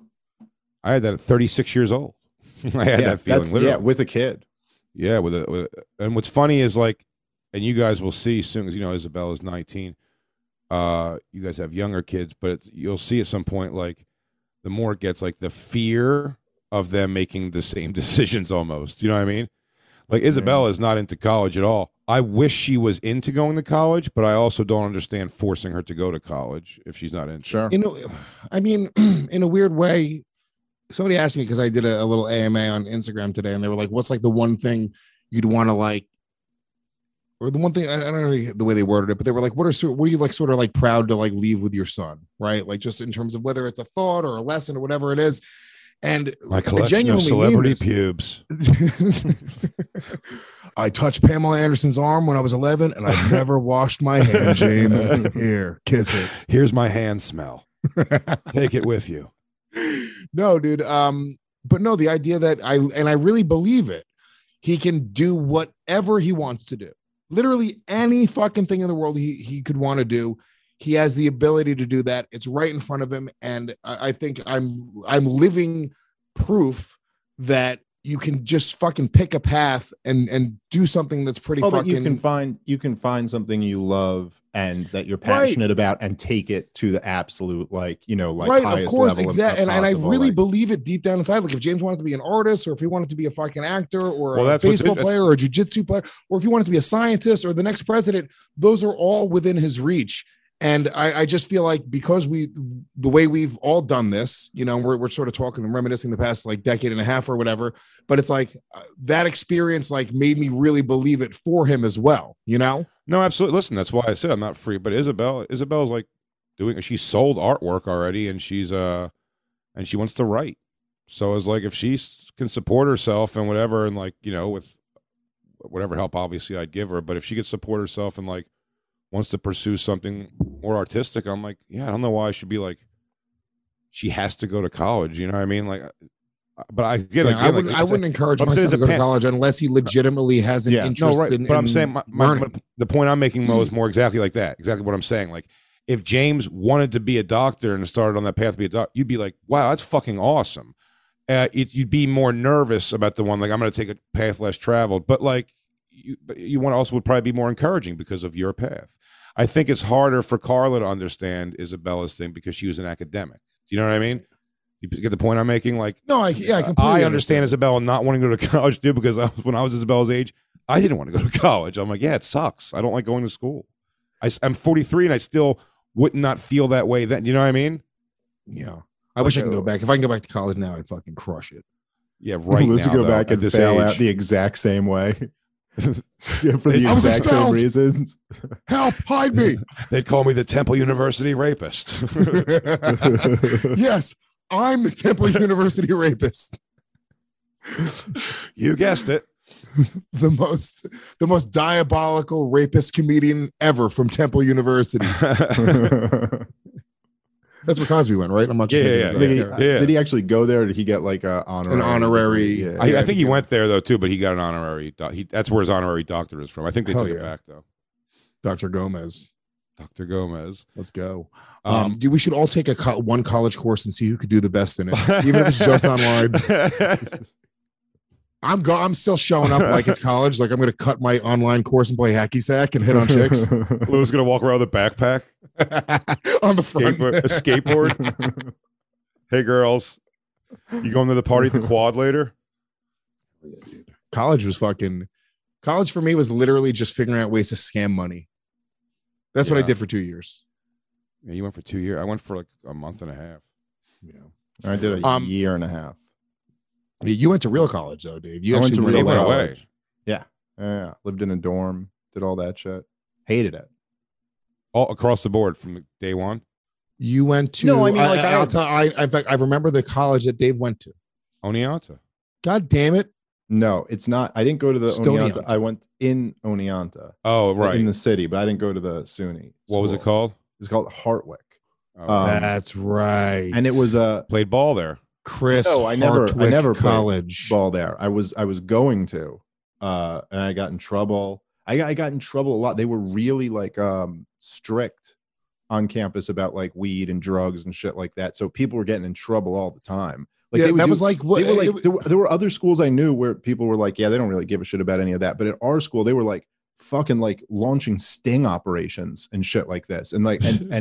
I had that at thirty-six years old. I had yeah, that feeling. that's Literally. yeah, with a kid. Yeah, with a, with a and what's funny is like, and you guys will see soon because you know Isabella's nineteen. Uh, you guys have younger kids, but it's, you'll see at some point like the more it gets, like the fear of them making the same decisions almost. You know what I mean? Like Isabella is not into college at all. I wish she was into going to college, but I also don't understand forcing her to go to college if she's not into. Sure. You know, I mean, in a weird way, somebody asked me because I did a, a little A M A on Instagram today, and they were like, "What's like the one thing you'd want to like?" Or the one thing, I don't know the way they worded it, but they were like, what are sort what are you like sort of like proud to like leave with your son, right? Like just in terms of whether it's a thought or a lesson or whatever it is. And my collection of celebrity pubes. I touched Pamela Anderson's arm when I was eleven, and I've never washed my hand, James. Here, kiss it. Here's my hand smell. Take it with you. No, dude. Um, but no, the idea that I and I really believe it, he can do whatever he wants to do. Literally any fucking thing in the world he, he could want to do. He has the ability to do that. It's right in front of him. And I, I think I'm I'm living proof that you can just fucking pick a path and and do something that's pretty oh, fucking you can find you can find something you love and that you're passionate right. about and take it to the absolute, like, you know, like right, highest of course, level exactly. And, and I possible, really like, believe it deep down inside. Like if James wanted to be an artist, or if he wanted to be a fucking actor, or well, a that's baseball what's, player, or a jiu-jitsu player, or if he wanted to be a scientist or the next president, those are all within his reach. And I, I just feel like because we, the way we've all done this, you know, we're, we're sort of talking and reminiscing the past like decade and a half or whatever, but it's like uh, that experience like made me really believe it for him as well, you know? No, absolutely. Listen, that's why I said I'm not free, but Isabel, Isabel's like doing, she sold artwork already and she's, uh, and she wants to write. So it's like, if she can support herself and whatever, and like, you know, with whatever help, obviously I'd give her, but if she could support herself and like, wants to pursue something more artistic, I'm like, yeah, I don't know why I should be like, she has to go to college. You know what I mean? Like, but I get it. Yeah, I wouldn't, like, I wouldn't like, encourage I'm my son to go to pan- college unless he legitimately has an Yeah. interest no, right. in, But I'm in saying my, my, learning. my, the point I'm making, Mo, is more exactly like that. Exactly what I'm saying. Like, if James wanted to be a doctor and started on that path to be a doctor, you'd be like, wow, that's fucking awesome. Uh, it, you'd be more nervous about the one, like, I'm going to take a path less traveled. But like, you, you want to also would probably be more encouraging because of your path. I think it's harder for Carla to understand Isabella's thing because she was an academic. Do you know what I mean? You get the point I'm making? Like, No, I, yeah, I, I completely understand, understand Isabella not wanting to go to college too, because I was, when I was Isabella's age, I didn't want to go to college. I'm like, yeah, it sucks. I don't like going to school. I, I'm forty-three and I still would not feel that way then. You know what I mean? Yeah. I wish I could go back. If I can go back to college now, I'd fucking crush it. Yeah, right Let's now, go though, back at and this fail age. out the exact same way. Yeah, for the I was exact same expelled. reasons. Help, hide me. They'd call me the Temple University rapist. Yes, I'm the Temple University rapist. You guessed it. The most the most diabolical rapist comedian ever from Temple University. That's where Cosby went, right? I'm not sure. Yeah, yeah, Did he, yeah. Yeah. did he actually go there? Or did he get like a honorary? An honorary- Yeah. I, I think he went there though too, but he got an honorary. doc- He, that's where his honorary doctorate is from. I think they Hell took it yeah. back though. Doctor Gomez. Doctor Gomez. Let's go. Um, Um, dude, we should all take a co- one college course and see who could do the best in it, even if it's just online. I'm go. I'm still showing up like it's college. Like I'm going to cut my online course and play hacky sack and hit on chicks Lou's gonna walk around with a backpack, on the front. skateboard, a skateboard. Hey girls, you going to the party at the quad later? College was fucking. College for me was literally just figuring out ways to scam money. That's what I Yeah. did for two years. Yeah, you went for two years. I went for like a month and a half. Yeah. I did a Um, year and a half. You went to real college though, Dave. You I went actually to really real went went away. college. Yeah. Yeah. Lived in a dorm, did all that shit. Hated it. All across the board from day one. You went to. No, I mean, like, I, I- I'll tell. I, in fact, I remember the college that Dave went to. Oneonta. God damn it! No, it's not. I didn't go to the Stony Oneonta. Oneonta. I went in Oneonta. Oh, right. In the city, but I didn't go to the SUNY. What was it school. called? It's called Hartwick. Oh, Um, That's right. And it was a played ball there. Chris. No, I never- I Hartwick never played college. ball there. I was I was going to, uh, and I got in trouble. I got, I got in trouble a lot. They were really like um strict on campus about like weed and drugs and shit like that. So people were getting in trouble all the time. Like Yeah, they would that do- was like what- they were like it- there, were, there were other schools I knew where people were like, yeah, they don't really give a shit about any of that. But at our school, they were like fucking like launching sting operations and shit like this. And like and and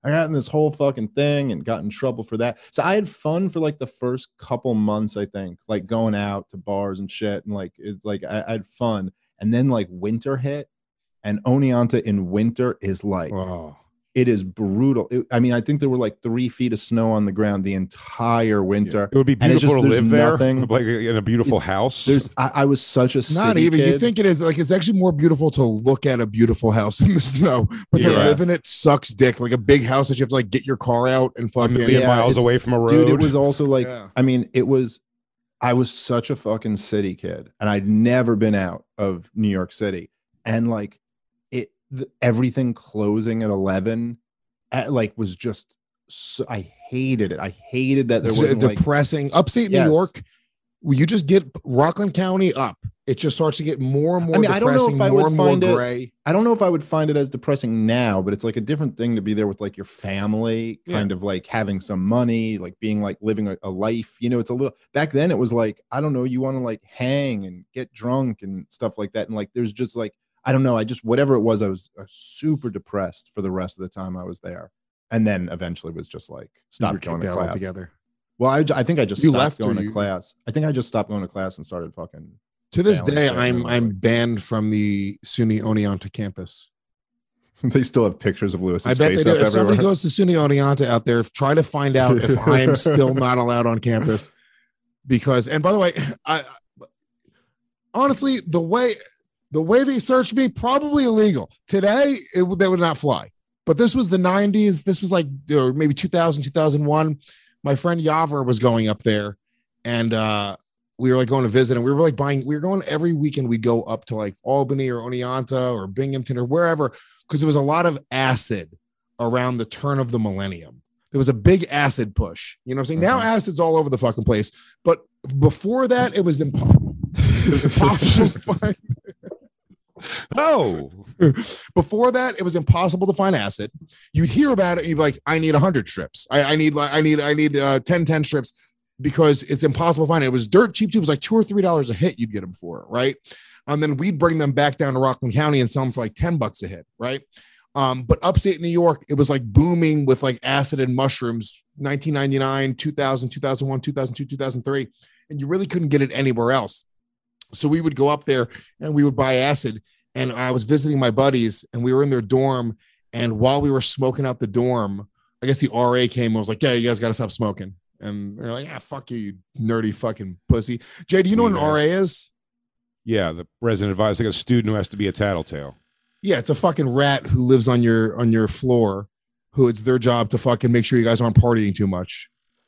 I got in this whole fucking thing and got in trouble for that. So I had fun for like the first couple months, I think, like going out to bars and shit. And like, it's like, I, I had fun. And then like winter hit, and Oneonta in winter is like, Oh. it is brutal. It, I mean, I think there were like three feet of snow on the ground the entire winter. It would be And it's beautiful just- to there's live there, nothing- like in a beautiful It's- house. There's, I, I was such a Not city even. kid. You think it is like it's actually more beautiful to look at a beautiful house in the snow, but to Yeah. live in it sucks dick. Like a big house that you have to like get your car out and a fucking. million Yeah, miles it's- away from a road. Dude, it was also like, Yeah. I mean, it was, I was such a fucking city kid, and I'd never been out of New York City. And like it, the, everything closing at eleven, at, like was just, so, I hated it. I hated that there It's wasn't like, depressing. Upstate Yes. New York, when you just get Rockland County up, it just starts to get more and more I mean, I don't know depressing, if I more would and more find it- gray. I don't know if I would find it as depressing now, but it's like a different thing to be there with like your family, kind of like having some money, like being like living a, a life. You know, it's a little back then it was like, I don't know, you want to like hang and get drunk and stuff like that. And like there's just like, I don't know, I just whatever it was, I was uh, super depressed for the rest of the time I was there. And then eventually was just like You were stopped going kicked to out class. altogether. Well, I, I think I just You stopped left or going to you- class. I think I just stopped going to class and started fucking. To this Balance day, it, I'm and I'm like- banned from the SUNY Oneonta campus. They still have pictures of Lewis's I bet they face do. up If somebody everywhere. goes to SUNY Oneonta out there, try to find out if I'm still not allowed on campus. Because, and by the way, I honestly the way the way they searched me, probably illegal. Today, it would- that would not fly. But this was the nineties. This was like or maybe two thousand, two thousand one. My friend Yavor was going up there, and uh, we were like going to visit, and we were like buying. We were going every weekend. We'd go up to like Albany or Oneonta or Binghamton or wherever, because there was a lot of acid around the turn of the millennium. There was a big acid push. You know what I'm saying? Now acid's all over the fucking place. But before that, it was impossible. It was impossible to find. Oh, Before that, it was impossible to find acid. You'd hear about it, and you'd be like, "I need a hundred strips. I, I need, like, I need, I need uh, ten, ten strips," because it's impossible to find it. It was dirt cheap too. It was like two or three dollars a hit. You'd get them for, right? And then we'd bring them back down to Rockland County and sell them for like ten bucks a hit, right? Um, but upstate New York, it was like booming with like acid and mushrooms. nineteen ninety-nine, two thousand, two thousand one, two thousand two, two thousand three, and you really couldn't get it anywhere else. So we would go up there and we would buy acid. And I was visiting my buddies, and we were in their dorm. And while we were smoking out the dorm, I guess the R A came and was like, "Yeah, you guys got to stop smoking." And they're like, "Ah, fuck you, you nerdy fucking pussy." Jay, do you know what an Yeah. R A is? yeah, the resident advisor, like a student who has to be a tattletale. Yeah, it's a fucking rat who lives on your on your floor, who it's their job to fucking make sure you guys aren't partying too much.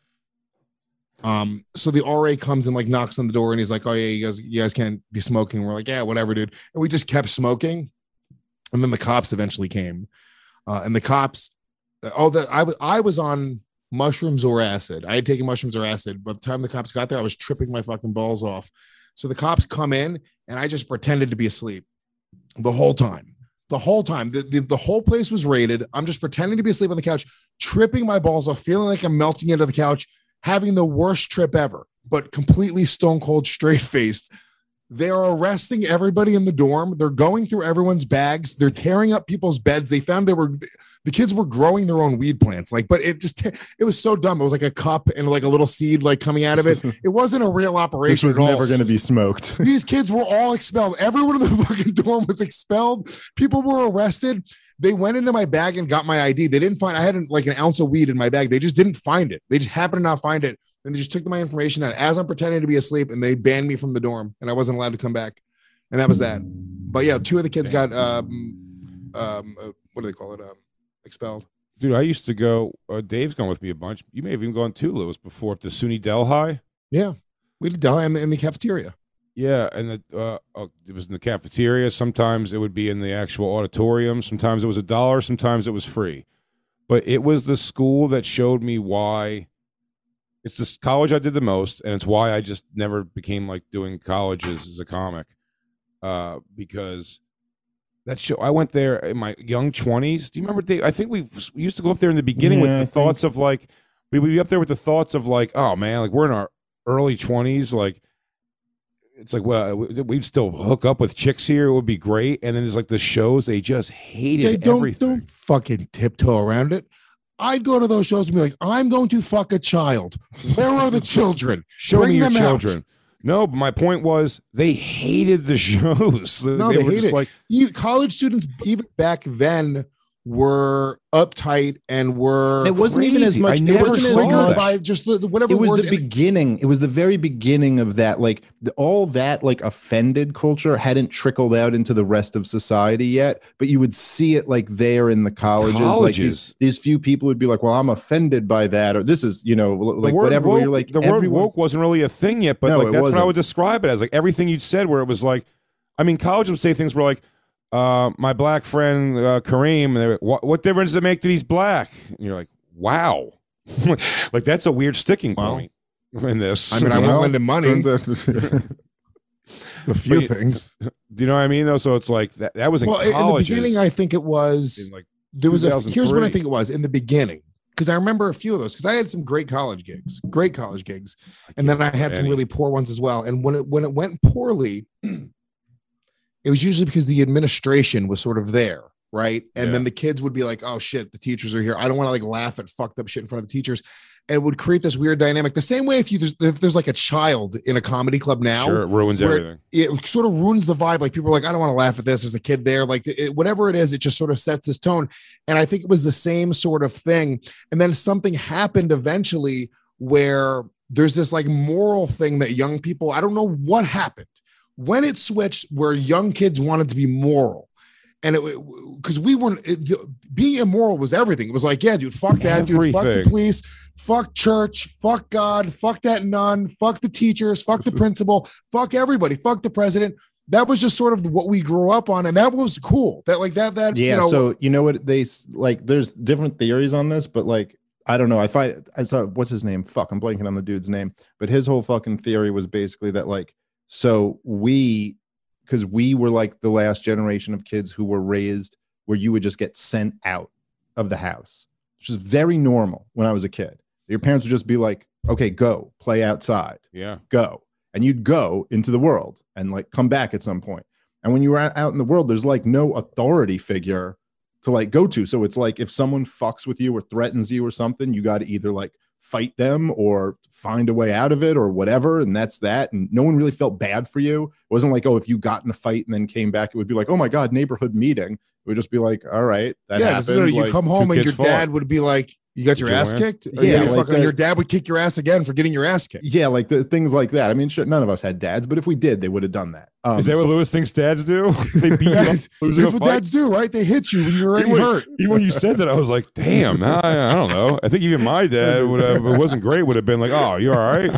Um, so the R A comes and like knocks on the door, and he's like, "Oh yeah, you guys, you guys can't be smoking." We're like, "Yeah, whatever, dude." And we just kept smoking, and then the cops eventually came, uh, and the cops, oh, the I was I was on mushrooms or acid. I had taken mushrooms or acid. By the time the cops got there, I was tripping my fucking balls off. So the cops come in, and I just pretended to be asleep the whole time. The whole time, the, the, the whole place was raided. I'm just pretending to be asleep on the couch, tripping my balls off, feeling like I'm melting into the couch, having the worst trip ever, but completely stone cold straight faced. They're arresting everybody in the dorm. They're going through everyone's bags. They're tearing up people's beds. They found they were, the kids were growing their own weed plants. Like, but it just, it was so dumb. It was like a cup and like a little seed like coming out of it. It wasn't a real operation. This was at all. never going to be smoked. These kids were all expelled. Everyone in the fucking dorm was expelled. People were arrested. They went into my bag and got my I D. They didn't find, I had like an ounce of weed in my bag. They just didn't find it. They just happened to not find it. And they just took my information out as I'm pretending to be asleep, and they banned me from the dorm, and I wasn't allowed to come back. And that was that. But yeah, two of the kids got, um, um, uh, what do they call it? Um, expelled. Dude, I used to go, uh, Dave's gone with me a bunch. You may have even gone too, Lewis, before up to SUNY Delhi. Yeah. We did die in the, in the cafeteria. Yeah, and the, uh, uh, it was in the cafeteria. Sometimes it would be in the actual auditorium. Sometimes it was a dollar. Sometimes it was free. But it was the school that showed me why. It's the college I did the most, and it's why I just never became like doing colleges as a comic. Uh, because that show, I went there in my young twenties. Do you remember, Dave? I think we we used to go up there in the beginning Yeah, with I the think- thoughts of like, we would be up there with the thoughts of like, oh man, like we're in our early twenties, like. It's like, well, we'd still hook up with chicks here. It would be great. And then there's like the shows, they just hated They don't, everything. don't fucking tiptoe around it. I'd go to those shows and be like, I'm going to fuck a child. Where are the children? Show Bring me your them out. children. No, but my point was they hated the shows. No, they, they, were hate just it. like, You, college students, even back then, were uptight and were. It wasn't even as crazy. much. I It never wasn't as saw triggered that. by just the, the whatever. It was words- the beginning. It was the very beginning of that. Like the, all that, like offended culture hadn't trickled out into the rest of society yet. But you would see it like there in the colleges. Like Colleges. these, these few people would be like, "Well, I'm offended by that," or "This is, you know, the like word whatever." woke, You're like, the word everyone- woke wasn't really a thing yet, but No, like it that's what I wasn't. would describe it as. Like everything you'd said, where it was like, I mean, college would say things were like, uh, my black friend uh, Kareem, and they were, what, what difference does it make that he's black? And you're like, wow, like that's a weird sticking Well, point in this. I mean, I Well, won't lend him money. turns out- A few But- things. Do you know what I mean? Though, so it's like that. That was in Well, in the colleges. beginning, I think it was. in like There was a. Here's what I two thousand three. think it was in the beginning, because I remember a few of those. Because I had some great college gigs, great college gigs, and then I had some any. really poor ones as well. And when it when it went poorly, it was usually because the administration was sort of there, right? And Yeah. then the kids would be like, "Oh shit, the teachers are here. I don't want to like laugh at fucked up shit in front of the teachers." And it would create this weird dynamic. The same way if you there's, if there's like a child in a comedy club now, Sure, it ruins where everything. it sort of ruins the vibe. Like people are like, I don't want to laugh at this. There's a kid there. Like it, whatever it is, it just sort of sets this tone. And I think it was the same sort of thing. And then something happened eventually where there's this like moral thing that young people, I don't know what happened when it switched where young kids wanted to be moral. And it because we weren't it, being immoral was everything. It was like, yeah, dude, fuck that, dude, fuck the Everything. police, fuck church, fuck God, fuck that nun, fuck the teachers, fuck the principal, fuck everybody, fuck the president. That was just sort of what we grew up on, and that was cool. That like that that Yeah. you know, So you know what they s- like? There's different theories on this, but like I don't know. I find I saw what's his name. Fuck, I'm blanking on the dude's name. But his whole fucking theory was basically that like so we. Because we were like the last generation of kids who were raised where you would just get sent out of the house, which is very normal when I was a kid. Your parents would just be like, okay, go play outside, Yeah. go. And you'd go into the world and like come back at some point. And when you were out in the world, there's like no authority figure to like go to. So it's like if someone fucks with you or threatens you or something, you got to either like fight them or find a way out of it or whatever. And that's that. And no one really felt bad for you. It wasn't like, oh, if you got in a fight and then came back, it would be like, oh my God, neighborhood meeting. It would just be like, all right, that yeah, happened. no, you like, come home and kids your dad fought. would be like, "You got your Did you ass win? kicked." Or Yeah, yeah, like fucking, that- your dad would kick your ass again for getting your ass kicked. yeah, like the things like that. I mean, sure, none of us had dads, but if we did, they would have done that. Um, Is that what Lewis thinks dads do? They beat you up, That's, losing a that's what fight? dads do, right? They hit you when you're already Even when- hurt. Even when you said that, I was like, damn, nah, I, I don't know. I think even my dad would have, if it wasn't great, would have been like, oh, you're all right.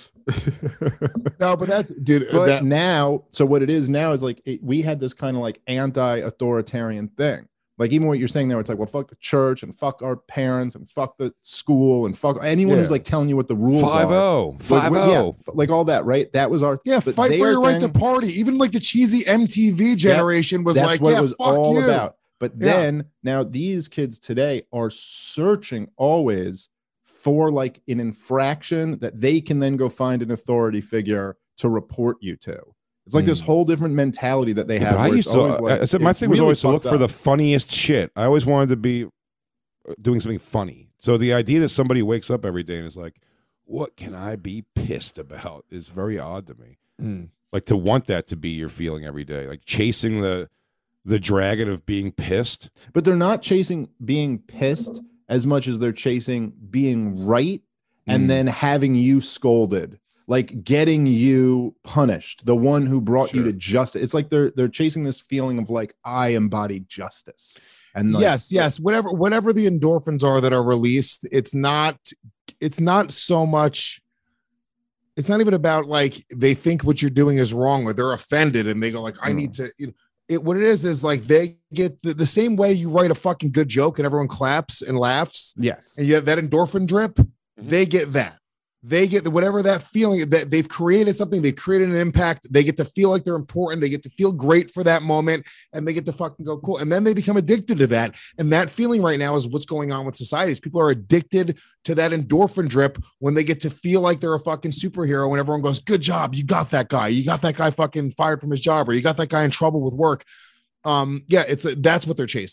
No, but that's dude. but that, now, so what it is now is like it, we had this kind of like anti-authoritarian thing. Like even what you're saying there, it's like, well, fuck the church and fuck our parents and fuck the school and fuck anyone who's Yeah. like telling you what the rules Five are. oh. Like, Five yeah, oh. f- like all that, right? That was our yeah, but fight for their your right to thing- party. Even like the cheesy M T V generation was That's like, what yeah, it was fuck all you. about. But Yeah. then now these kids today are searching always for like an infraction that they can then go find an authority figure to report you to. It's like this whole different mentality that they Yeah, have. but I where used it's to, always like, I said my it's thing was really always to look fucked for the up. funniest shit. I always wanted to be uh, doing something funny. So the idea that somebody wakes up every day and is like, what can I be pissed about is very odd to me. Mm. Like to want that to be your feeling every day, like chasing the the dragon of being pissed. But they're not chasing being pissed as much as they're chasing being right and Mm. then having you scolded, like getting you punished, the one who brought you Sure. to justice. It's like they're they're chasing this feeling of like I embodied justice. And like, yes, yes. Whatever, whatever the endorphins are that are released, it's not. It's not so much. It's not even about like they think what you're doing is wrong or they're offended and they go like, I need to. You know, it what it is is like they get the, the same way you write a fucking good joke and everyone claps and laughs yes. and you have that endorphin drip. They get that. They get the, whatever that feeling that they've created something, they created an impact. They get to feel like they're important. They get to feel great for that moment and they get to fucking go cool. And then they become addicted to that. And that feeling right now is what's going on with societies. People are addicted to that endorphin drip when they get to feel like they're a fucking superhero and everyone goes, good job. You got that guy. You got that guy fucking fired from his job or you got that guy in trouble with work. Um, yeah, it's a, that's what they're chasing.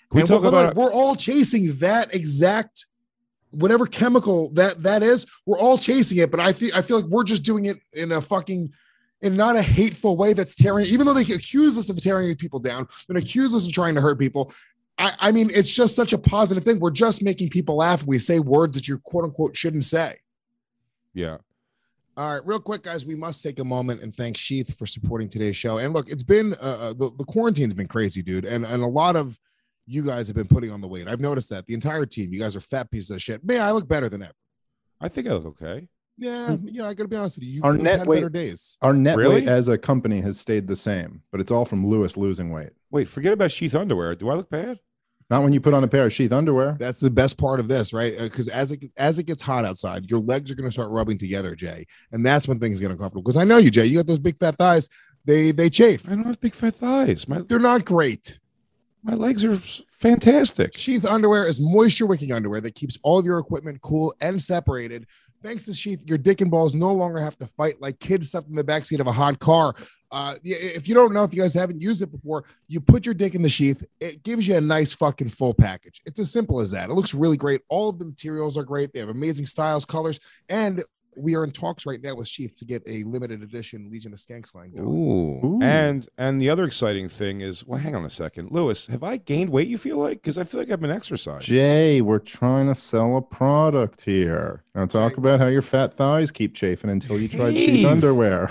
we and talk we're, about- we're all chasing that exact whatever chemical that that is. We're all chasing it, but I think I feel like we're just doing it in a fucking in not a hateful way that's tearing, even though they accuse us of tearing people down and accuse us of trying to hurt people. I, I mean, it's just such a positive thing. We're just making people laugh. We say words that you quote unquote shouldn't say. Yeah. All right, real quick, guys, we must take a moment and thank Sheath for supporting today's show. And look, it's been uh, the, the quarantine's been crazy, dude. And, and a lot of you guys have been putting on the weight. I've noticed that the entire team, you guys are fat pieces of shit. Man, I look better than ever. I think I look okay. Yeah, you know, I gotta be honest with you. Our You've net had weight, better days. Our net Really? weight as a company has stayed the same, but it's all from Lewis losing weight. Wait, forget about Sheath underwear. Do I look bad? Not when you put on a pair of Sheath underwear. That's the best part of this, right? Because as it as it gets hot outside, your legs are going to start rubbing together, Jay, and that's when things get uncomfortable. Because I know you, Jay. You got those big fat thighs. They they chafe. I don't have big fat thighs. My They're not great. my legs are fantastic. Sheath underwear is moisture wicking underwear that keeps all of your equipment cool and separated. Thanks to Sheath, your dick and balls no longer have to fight like kids stuffed in the backseat of a hot car. Uh, if you don't know, if you guys haven't used it before, you put your dick in the sheath. It gives you a nice fucking full package. It's as simple as that. It looks really great. All of the materials are great. They have amazing styles, colors, and we are in talks right now with Sheath to get a limited edition Legion of Skanks line going. Ooh. Ooh. And and the other exciting thing is, well, hang on a second. Lewis, have I gained weight, you feel like? Because I feel like I've been exercising. Jay, we're trying to sell a product here. Now talk about how your fat thighs keep chafing until you tried Sheath Dave. underwear.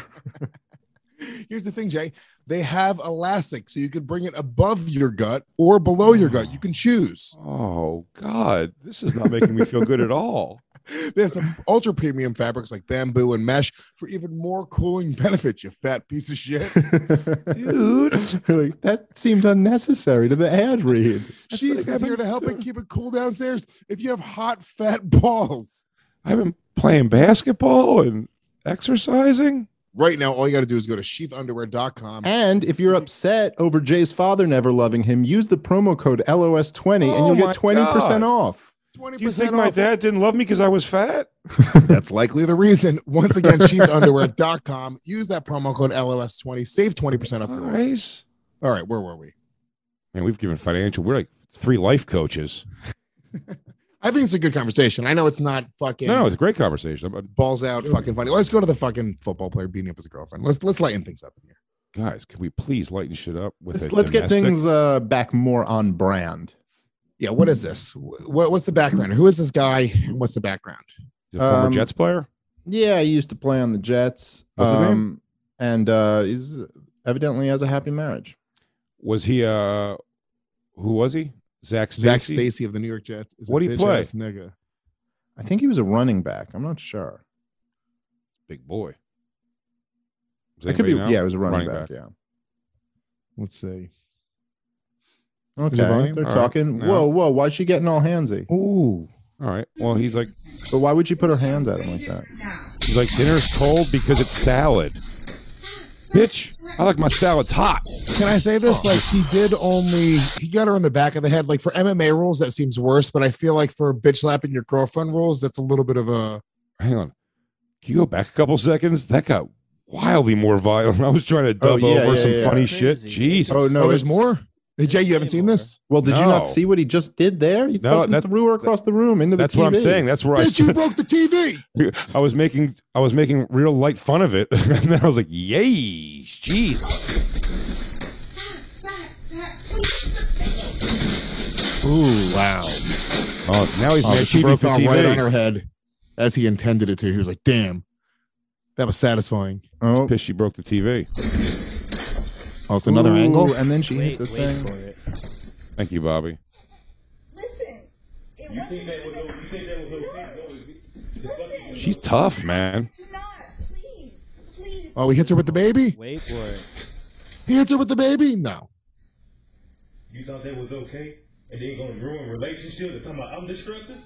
Here's the thing, Jay. They have elastic, so you can bring it above your gut or below your gut. You can choose. Oh, God. This is not making me feel good at all. They have some ultra premium fabrics like bamboo and mesh for even more cooling benefits, you fat piece of shit. Dude. Like, that seemed unnecessary to the ad read. Sheath is here to help it keep it cool downstairs if you have hot, fat balls. I've been playing basketball and exercising. Right now, all you got to do is go to sheath underwear dot com. And if you're upset over Jay's father never loving him, use the promo code L O S twenty and Oh you'll my get twenty percent God. off. twenty Do you percent think my off. dad didn't love me because I was fat? That's likely the reason. Once again, sheath underwear dot com. Use that promo code L O S twenty. Save twenty percent off. Nice. All right, where were we? Man, we've given financial. We're like three life coaches. I think it's a good conversation. I know it's not fucking No, it's a great conversation. But balls out fucking funny. Let's go to the fucking football player beating up his girlfriend. Let's let's lighten things up in here. guys, can we please lighten shit up with Let's, it? let's get things uh, back more on brand. Yeah, what is this? What, what's the background? Who is this guy? And what's the background? He's a former Um, Jets player. Yeah, he used to play on the Jets. What's his name? um, And uh, he's evidently has a happy marriage. Was he? Uh, who was he? Zach Stacy. Zach Stacy of the New York Jets. Is a What'd he play? bitch-ass Nigga. I think he was a running back. I'm not sure. Big boy. Does It could be. anybody know? Yeah, it was a running, back, Yeah. Let's see. Okay. it volume? They're All right. talking. No. Whoa, whoa! Why is she getting all handsy? Ooh. All right. Well, he's like, But why would she put her hand at him like that? he's like, dinner's cold because it's salad. Bitch, I like my salads hot. Can I say this? Like he did only he got her in the back of the head. Like for M M A rules, that seems worse. But I feel like for bitch slapping your girlfriend rules, that's a little bit of a. Hang on. Can you go back a couple seconds? That got wildly more violent. I was trying to dub Oh, yeah, over yeah, some yeah. funny That's shit. crazy. Jesus. Oh, no, oh, there's it's- more. Hey, Jay, you haven't seen this? Well, did you No. not see what he just did there? He No, fucking that- threw her across the room into the That's T V. what I'm saying. That's where I Bitch, you broke the T V. I was making I was making real light fun of it, and then I was like, "Yay, Jesus!" Ooh, wow. Oh, now he's Oh, mad the she T V broke the fell T V. right on her head as he intended it to. He was like, "Damn, that was satisfying." Oh, Pissed she broke the T V. Oh, it's another Ooh, angle. and then she Wait, hit the wait thing. for it. Thank you, Bobby. She's tough, man. Oh, he hits her with the baby. Wait for it. He hits her with the baby. No. You thought that was okay? And then you're gonna ruin relationships and talking about I'm destructive?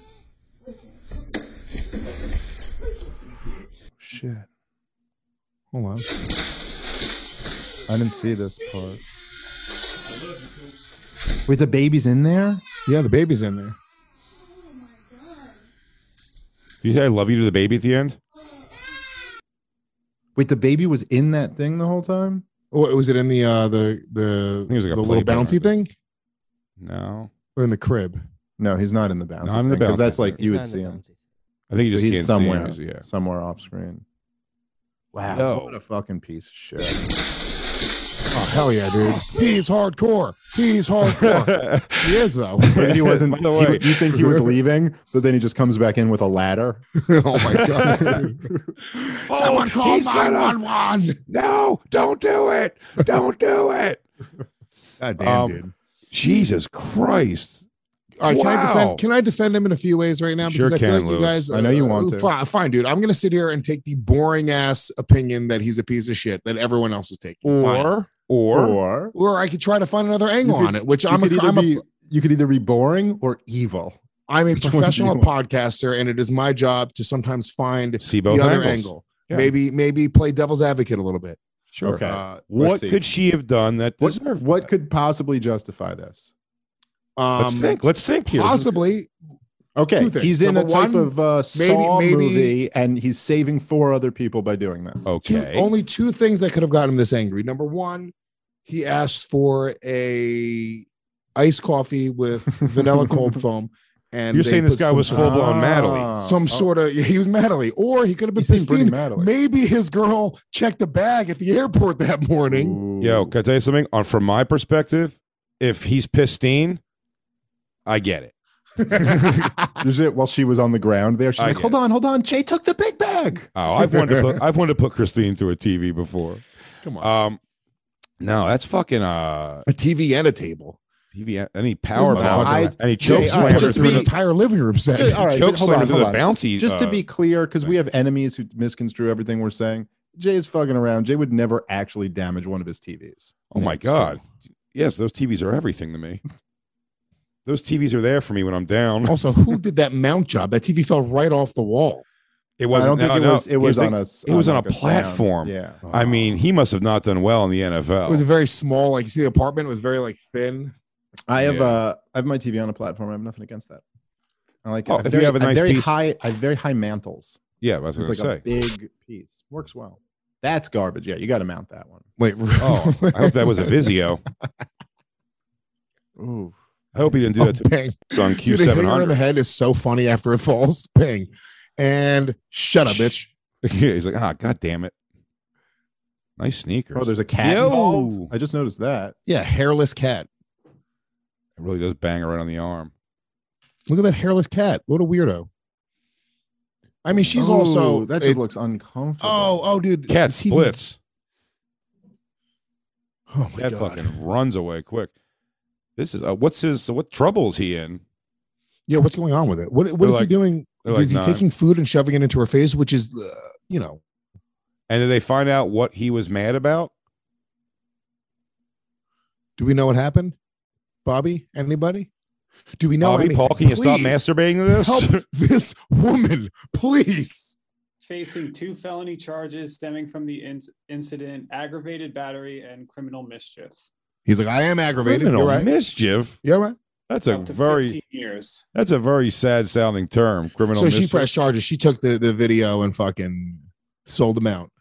Shit. Hold on. I didn't see this part. Wait, the baby's in there? Yeah, the baby's in there. Did you say I love you to the baby at the end? Wait, the baby was in that thing the whole time? Oh, was it in the uh the the, think it was like a the little playpen or bouncy thing? No. Or in the crib. No, he's not in the bouncy. Not in the because bouncy that's thing. like you He's would not in see the him. bouncy. I think you just He's can't somewhere, see him. Yeah. somewhere off screen. Wow, Yo. what a fucking piece of shit. Oh, hell yeah, dude. He's hardcore. He's hardcore. He is, though. What if he wasn't? By the way- he- you think he was leaving, but then he just comes back in with a ladder. Oh, my God. Dude. Someone Oh, call he's gonna- nine one one. No, don't do it. Don't do it. God damn, Um, dude. Jesus Christ. All right, can I Wow. defend? Can I defend him in a few ways right now? Sure Because I feel can, like you Lewis. guys. I know you want uh, to. Fine, fine, dude. I'm going to sit here and take the boring ass opinion that he's a piece of shit that everyone else is taking. Fine. Or, or, Or Or I could try to find another angle could- on it, which you I'm a, could either I'm a be you could either be boring or evil. I'm a Which one do professional you want? podcaster, and it is my job to sometimes find see both the other angles. angle. Yeah. Maybe, maybe play devil's advocate a little bit. Sure. Okay. Uh, What Let's see. could she have done that What, deserved what that? could possibly justify this? um, Let's think. Let's think here. Possibly, Okay, Two things. he's in Number a type one, of uh, maybe- Saw maybe- movie, and he's saving four other people by doing this. two, Okay. only two things that could have gotten him this angry. Number one, he asked for a iced coffee with vanilla cold foam, and You're they saying this put guy some was sort of- full blown Ah. Madeline. some Oh. sort of he was Madeline, or he could have been He seemed pretty pristine. Madeline. Maybe his girl checked a bag at the airport that morning. Ooh. Yo, can I tell you something? On from my perspective, if he's pristine, I get it. Is it while she was on the ground there? She's I like, get "Hold it. on, hold on, Jay took the big bag." Oh, I've wanted to put I've wanted to put Christine to a T V before. Come on, Um, no, that's fucking uh a T V and a table. T V. Any power This bomb, motherfucker- any Jay, choke all right, slammer just through An be- the entire living room set. All right, choke hold slammer on, through hold the on. bouncy. Just to uh, be clear, because we thing. have enemies who misconstrue everything we're saying. Jay's fucking around. Jay would never actually damage one of his T Vs. Oh my That's god. Yes, those T Vs are everything to me. Those T Vs are there for me when I'm down. Also, who did that mount job? That T V fell right off the wall. It I wasn't. don't think no, it no. was. It was Here's on the- a. It was on a like stand. platform. Yeah. I mean, he must have not done well in the N F L. It was a very small, like you see the apartment was very like thin. I have Yeah. uh I have my T V on a platform. I have nothing against that. I like it. Oh, I have if you very, have a I have nice very piece. high. I have very high mantles. yeah, that's what I It's was like gonna a say. big piece. Works well. That's garbage. Yeah, you got to mount that one. Wait, Oh, I hope that was a Vizio. Ooh. I hope he didn't do oh, that to bang. it's on Q Dude, hitting seven her in the hundred. head is so funny after it falls. Bang. And shut up, bitch. Yeah, he's like, ah, god damn it. Nice sneakers. Oh, there's a cat Yo. involved. I just noticed that. Yeah, hairless cat. It really does bang her right on the arm. Look at that hairless cat. What a weirdo. I mean, she's Ooh, also that just it- looks uncomfortable. oh, oh, dude. Cat the T V splits. Oh my Cat god. fucking runs away quick. This is uh, what's his what trouble is he in? Yeah, what's going on with it? What what They're is like- he doing? they're Is like, he nah. taking food and shoving it into her face, which is, uh, you know, And did they find out what he was mad about? do we know what happened? Bobby, anybody? Do we know? Bobby, anything? Paul, can you stop Please, masturbating to this? Help this woman, please. Facing two felony charges stemming from the in- incident, aggravated battery and criminal mischief. He's like, I am aggravated. Criminal You're right. mischief. You're right. That's a Up to very fifteen years. that's a very sad sounding term. Criminal So she mischief. pressed charges. She took the, the video and fucking sold them out.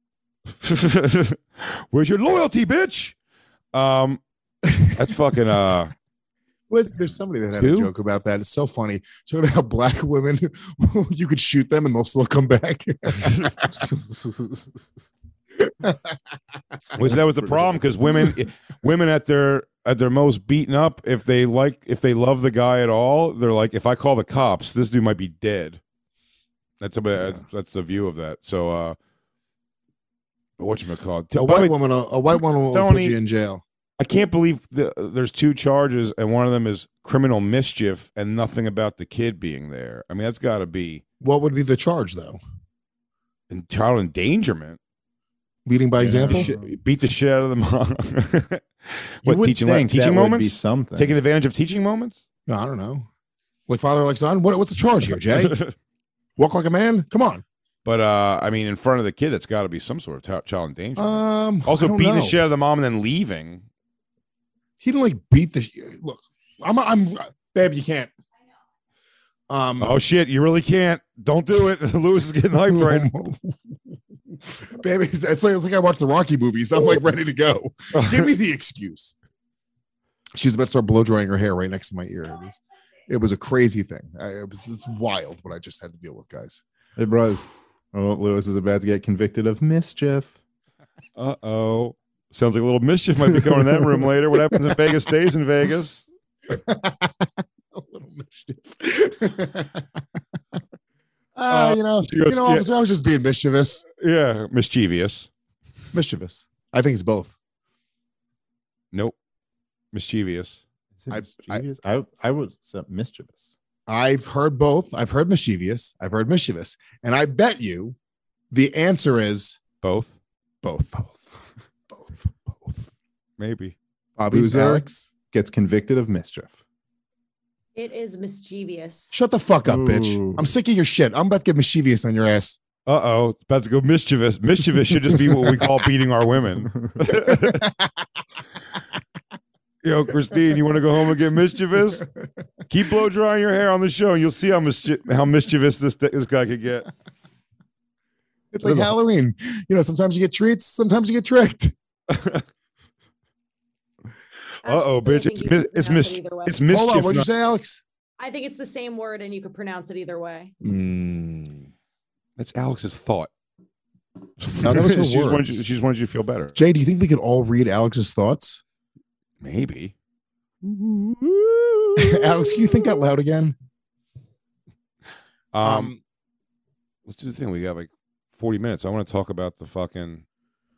Where's your loyalty, bitch? Um, that's fucking uh. Was there's somebody that had Two? a joke about that? It's so funny. So how black women, you could shoot them and they'll still come back. Which that was the problem because women, women at their at their most beaten up, if they like, if they love the guy at all, they're like, if I call the cops, this dude might be dead. That's a that's, that's the view of that. So, uh, what you call it? a white woman, a, a white woman will put Tony- you in jail. I can't believe the, there's two charges and one of them is criminal mischief and nothing about the kid being there. I mean, that's got to be What would be the charge though? in child endangerment. Leading by Yeah. example. The shit- beat the shit out of the mom. You What would teaching think teaching that would moments? be something. Taking advantage of teaching moments? No, I don't know. Like father, like son. What, what's the charge here, Jay? Walk like a man. Come on. But uh, I mean, in front of the kid, that's got to be some sort of t- child endangerment. Um. I also, don't beating know. the shit out of the mom and then leaving. He didn't like beat the. Look, I'm. I'm. Babe, you can't. Um. Oh shit! You really can't. Don't do it. Lewis is getting hyped right now. Baby, it's, it's like it's like I watched the Rocky movies. I'm like ready to go. Give me the excuse. She was about to start blow drying her hair right next to my ear. It was, it was a crazy thing. I, it was it's wild what I just had to deal with, guys. Hey, bros. Oh, Lewis is about to get convicted of mischief. Uh oh. Sounds like a little mischief might be coming in that room later. What happens in Vegas stays in Vegas. A little mischief. uh, Uh, you know, she goes, you know, yeah. officer, I was just being mischievous. Yeah, mischievous. Mischievous. I think it's both. Nope. Mischievous. Is it I- mischievous? I, I, I was uh, mischievous. I've heard both. I've heard mischievous. I've heard mischievous. And I bet you the answer is Both. both. Both. Both. Both. Maybe. Bobby, Loser Alex, gets convicted of mischief. It is mischievous. shut the fuck up, bitch. Ooh. I'm sick of your shit. I'm about to get mischievous on your ass. Uh oh. It's about to go mischievous. Mischievous should just be what we call beating our women. Yo, Christine, you want to go home and get mischievous? Keep blow drying your hair on the show, and you'll see how mischi- how mischievous this this guy could get. It's like Halloween. You know, sometimes you get treats, sometimes you get tricked. Uh oh, bitch! It's mis- it's mis- it's Hold on, mischief. what'd you not- say, Alex? I think it's the same word, and you could pronounce it either way. Mm. That's Alex's thought. No, that was her she's wanted words. you, she's wanted you to feel better. Jay, do you think we could all read Alex's thoughts? Maybe. Alex, can you think out loud again? Um, Um, let's do the thing. We got like forty minutes. I want to talk about the fucking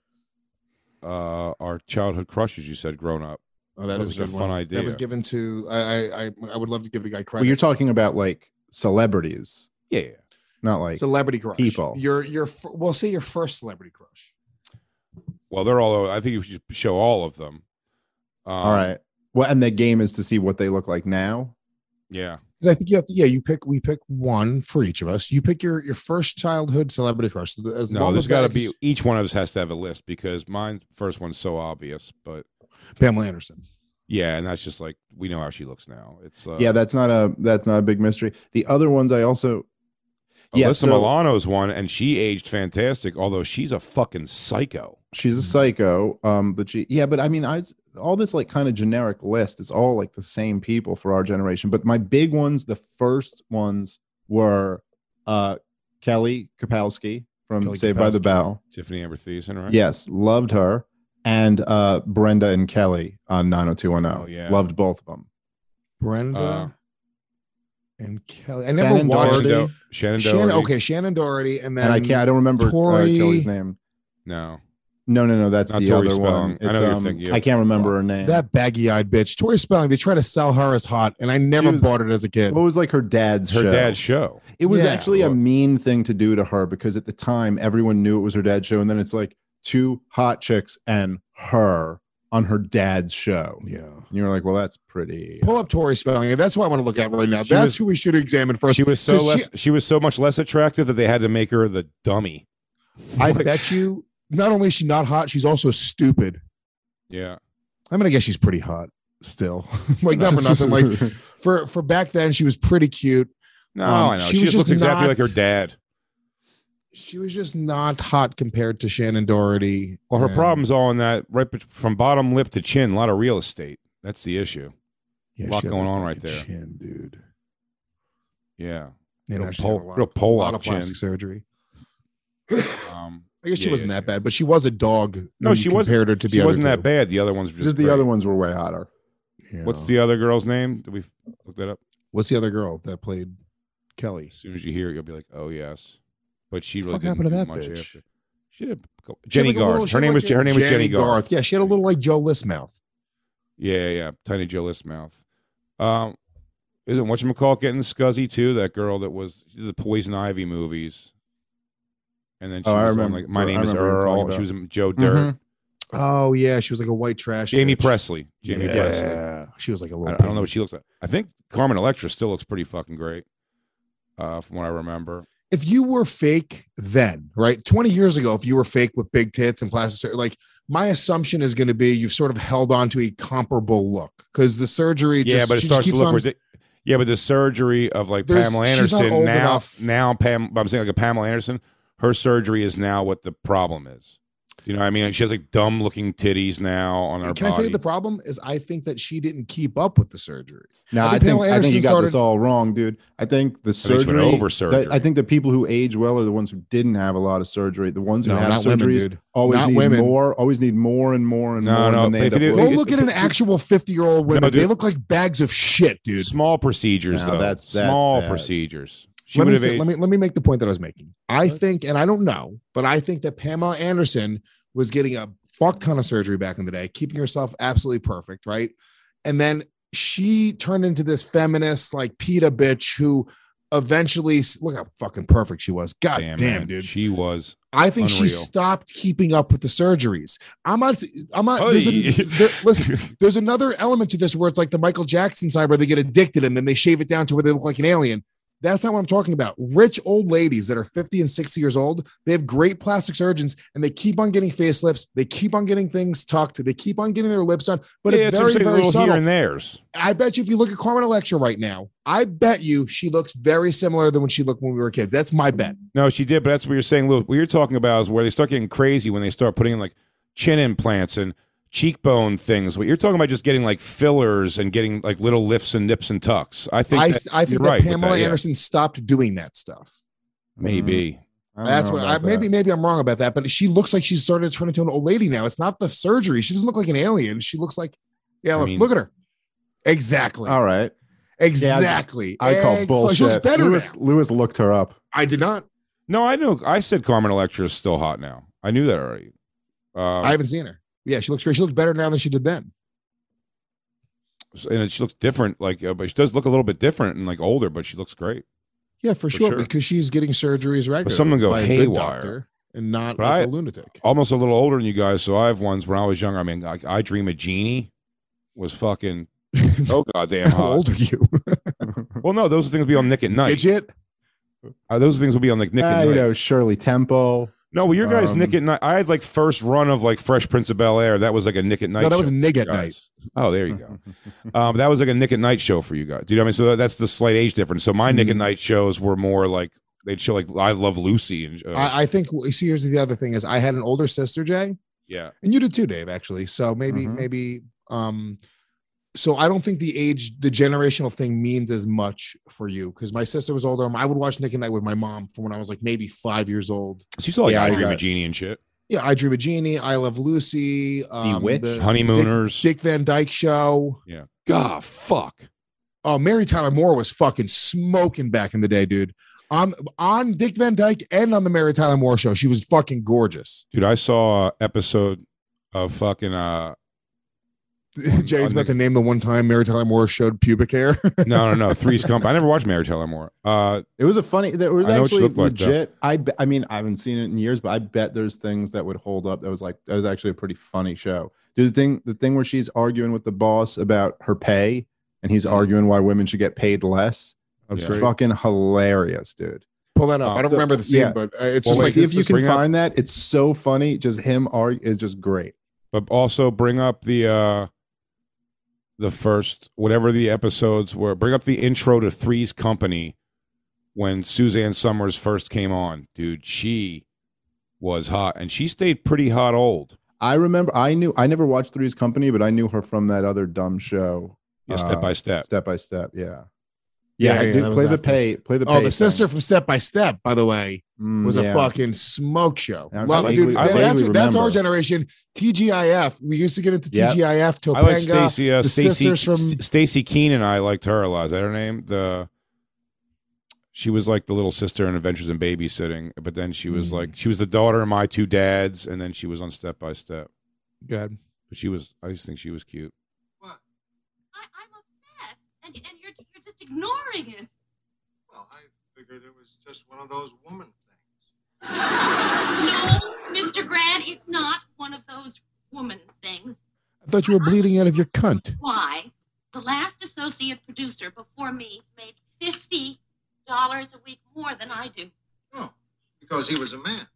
uh our childhood crushes. You said grown up. Oh, that That is was a a good fun one. idea. That was given to. I, I, I, I would love to give the guy credit. Well, you're talking about like celebrities, Yeah. yeah. not like celebrity crush. people. Your, your. fir- Well, say your first celebrity crush. Well, they're all. I think you should show all of them. Um, all right. Well, and the game is to see what they look like now. Yeah. Because I think you have to. Yeah, you pick. We pick one for each of us. You pick your your first childhood celebrity crush. So as No, long there's as got to that be. is Each one of us has to have a list because mine first one's so obvious. But Pamela Anderson. yeah, and that's just like we know how she looks now. It's uh, Yeah, that's not a that's not a big mystery. The other ones I also yeah, Alyssa so- Milano's one, and she aged fantastic. Although she's a fucking psycho. she's a psycho. Um, but she yeah, but I mean, I all this like kind of generic list is all like the same people for our generation. But my big ones, the first ones were uh Kelly Kapowski from Kelly Saved by the Kapowski. Bell. Tiffany Amber Thiessen, right? Yes, loved her. And uh Brenda and Kelly on nine oh two one oh. Oh, yeah. Loved both of them. Brenda Uh, and Kelly. I never Shannon watched Doherty. Shannon, Do- Shannon Shannon. Doherty. Okay, Shannon Doherty, and then And I can't I don't remember uh, Tori- Kelly's name. No. No, no, no, that's Not the Tori other Spelling. one. I know It's, you're um, thinking of- I can't remember her name. that baggy-eyed bitch, Tori Spelling. They try to sell her as hot, and I never was- bought it as a kid. What was like her dad's Her show? dad's show. It was Yeah. actually a mean thing to do to her because at the time everyone knew it was her dad's show, and then it's like two hot chicks and her on her dad's show. Yeah. And you're like, well, that's pretty. Pull up Tori Spelling. That's what I want to look at right now. She That's was- who we should examine first. She was so 'Cause she- less. She, was so much less attractive that they had to make her the dummy. I bet you. Not only is she not hot, she's also stupid. Yeah. I'm gonna guess she's pretty hot still. Like not for nothing. Like for for back then, she was pretty cute. No, Um, I know. she She, was just looks just exactly not- like her dad. She was just not hot compared to Shannon Doherty. Well, her And- problem's all in that right bet- from bottom lip to chin, a lot of real estate. That's the issue. Yeah, a lot she had going that on right fucking there. Chin, dude. Yeah. You Real know, she pole- had a lot, real pole a lot up of plastic chin. surgery. Um, I guess she yeah, wasn't yeah, that bad, but she was a dog. No, when she you wasn't. compared her to the she other wasn't two. that bad. The other ones were just, Just the great. other ones were way hotter. You What's know. the other girl's name? Did we look that up? What's the other girl that played Kelly? As soon as you hear it, you'll be like, "Oh yes," but she really Fuck didn't happened to do that much bitch? after. She did a couple- She had Jenny like a little- Garth. she Her had name like was a- her name was Jenny Garth. Yeah, she had a little like Joe List mouth. Yeah, yeah, Tiny Joe List mouth. Um, isn't whatchamacallit getting scuzzy too? That girl that was she did the Poison Ivy movies, and then she Oh, I was on, remember- like My I Name Is remember what you're talking Earl. She about. was in Joe Dirt. Mhm. Oh yeah, she was like a white trash. Jamie bitch. Presley. Jamie yeah. Presley. She was like a I, little. I don't know what she looks like. I think Carmen Electra still looks pretty fucking great, uh, from what I remember. If you were fake then, right, twenty years ago, if you were fake with big tits and plastic surgery, like my assumption is going to be you've sort of held on to a comparable look because the surgery. Yeah, just, but it she just starts to keeps look on- ridiculous. Yeah, but the surgery of like There's- Pamela she's not Anderson old now, enough. now Pam. I'm saying like a Pamela Anderson. Her surgery is now what the problem is. You know what I mean? She has like dumb looking titties now on her Can body. I tell you the problem is? I think that she didn't keep up with the surgery. No, I I think think, Pamela I think Anderson you got started- this all wrong, dude. I think the think she went surgery, over surgery. that- I think the people who age well are the ones who didn't have a lot of surgery. The ones who No, have not women, surgeries dude. always Not need women. more, always need more and more and No, more. no, than they but end if up you with. did- Go look at an actual fifty-year-old women. No, dude. They look like bags of shit, dude. Small procedures, No, though. that's- that's Small bad. procedures. She Let would me, have say, aged- let me let me make the point that I was making. I think, and I don't know, but I think that Pamela Anderson was getting a fuck ton of surgery back in the day, keeping herself absolutely perfect, right? And then she turned into this feminist, like PETA bitch who eventually, look how fucking perfect she was. God damn, man, dude. She was. I think she unreal. stopped keeping up with the surgeries. I'm not. I'm not. There's Oy. a, there, listen, there's another element to this where it's like the Michael Jackson side where they get addicted and then they shave it down to where they look like an alien. That's not what I'm talking about. Rich old ladies that are fifty and sixty years old, they have great plastic surgeons and they keep on getting facelifts. They keep on getting things tucked. They keep on getting their lips done, but Yeah, it's that's what I'm very, saying, a very little subtle. here and there's. I bet you if you look at Carmen Electra right now, I bet you she looks very similar than when she looked when we were kids. That's my bet. No, she did, but that's what you're saying, Lou. What you're talking about is where they start getting crazy when they start putting in like chin implants and cheekbone things. What you're talking about, just getting like fillers and getting like little lifts and nips and tucks. I think I, that- I think you're that right with Pamela that, yeah. Anderson stopped doing that stuff. Maybe. I don't That's know what I, about maybe that. maybe I'm wrong about that, but she looks like she's started to turn into an old lady now. It's not the surgery. She doesn't look like an alien. She looks like, yeah, look, mean- look at her. Exactly. All right. Exactly. I call Egg- bullshit. She looks better Lewis, now. Lewis looked her up. I did not. No, I know. I said Carmen Electra is still hot now. I knew that already. Um, I haven't seen her. Yeah, she looks great. She looks better now than she did then. and she looks different, like, uh, but she does look a little bit different and like older, but she looks great. Yeah, for, For sure, sure. because she's getting surgeries regularly. But some of them go by a good haywire. doctor and not But like I- a lunatic. Almost a little older than you guys, so I have ones when I was younger. I mean, like, I Dream of Jeannie was fucking oh goddamn How hot. old are you? Well, no, those things would be on Nick at Night. Midget? Uh, those things would be on like Nick Ah, at you Night. know, Shirley Temple. No, well, your guys Um, Nick at Night. I had like first run of like Fresh Prince of Bel Air. That was like a Nick at Night. No, that was show Nig for at you Night. guys. Oh, there you go. um, that was like a Nick at Night show for you guys. Do you know what I mean? So that- that's the slight age difference. So my Nick at Mhm. Night shows were more like they'd show like I Love Lucy and uh, I, I think. See, here's the other thing: is I had an older sister, Jay, yeah. and you did too, Dave. Actually, so maybe, Mhm. maybe. Um, so I don't think the age, the generational thing means as much for you because my sister was older. I would watch Nick at Night with my mom from when I was like maybe five years old. So you saw like Yeah, I I Dream got- of Jeannie and shit. Yeah, I Dream of Jeannie, I Love Lucy, um, Bewitched? the Honeymooners. Dick, Dick Van Dyke Show. Yeah. God, fuck. Oh, Mary Tyler Moore was fucking smoking back in the day, dude. On on Dick Van Dyke and on the Mary Tyler Moore show, she was fucking gorgeous. Dude, I saw an episode of fucking uh Jay's about to name the one time Mary Tyler Moore showed pubic hair. no no no Three's Company. I never watched Mary Tyler Moore. Uh It was a funny. There was I know what she actually looked like, though. legit. I be- I mean, I haven't seen it in years, but I bet there's things that would hold up. That was like that was actually a pretty funny show. Dude, the thing the thing where she's arguing with the boss about her pay, and he's arguing why women should get paid less. That's It's great. fucking hilarious, dude. Pull that up. Uh, I don't remember the scene, yeah. but uh, it's Well, just wait, like See it's if you just can bring up- find that. It's so funny. Just him argue is just great. but also bring up the uh the first whatever the episodes were. Bring up the intro to Three's Company when Suzanne Summers first came on. Dude, she was hot and she stayed pretty hot old. I remember. I knew. I never watched Three's Company, but I knew her from that other dumb show. Yeah, Step uh, by Step. Step by Step. Yeah. Yeah, Yeah. yeah, dude, that was play the after. pay. Play the pay. oh, the thing. sister from Step by Step, by the way, Mm, was yeah. a fucking smoke show. I Love, vaguely- dude, I that- vaguely that's, that's our remember. generation. T G I F. We used to get into Yep. T G I F. Topanga. I like Stacy uh, the Stacy sisters from S- Stacy Keenan. I liked her a lot. Is that her name? The she was like the little sister in Adventures in Babysitting, but then she was Mm. like she was the daughter of My Two Dads, and then she was on Step by Step. God. But she was I just think she was cute. I, I'm upset, and, and you're, you're just ignoring it. Well, I figured it was just one of those woman things. No, Mister Grant, it's not one of those woman things. I thought you were bleeding out of your cunt. Why? The last associate producer before me made fifty dollars a week more than I do. Oh, because he was a man.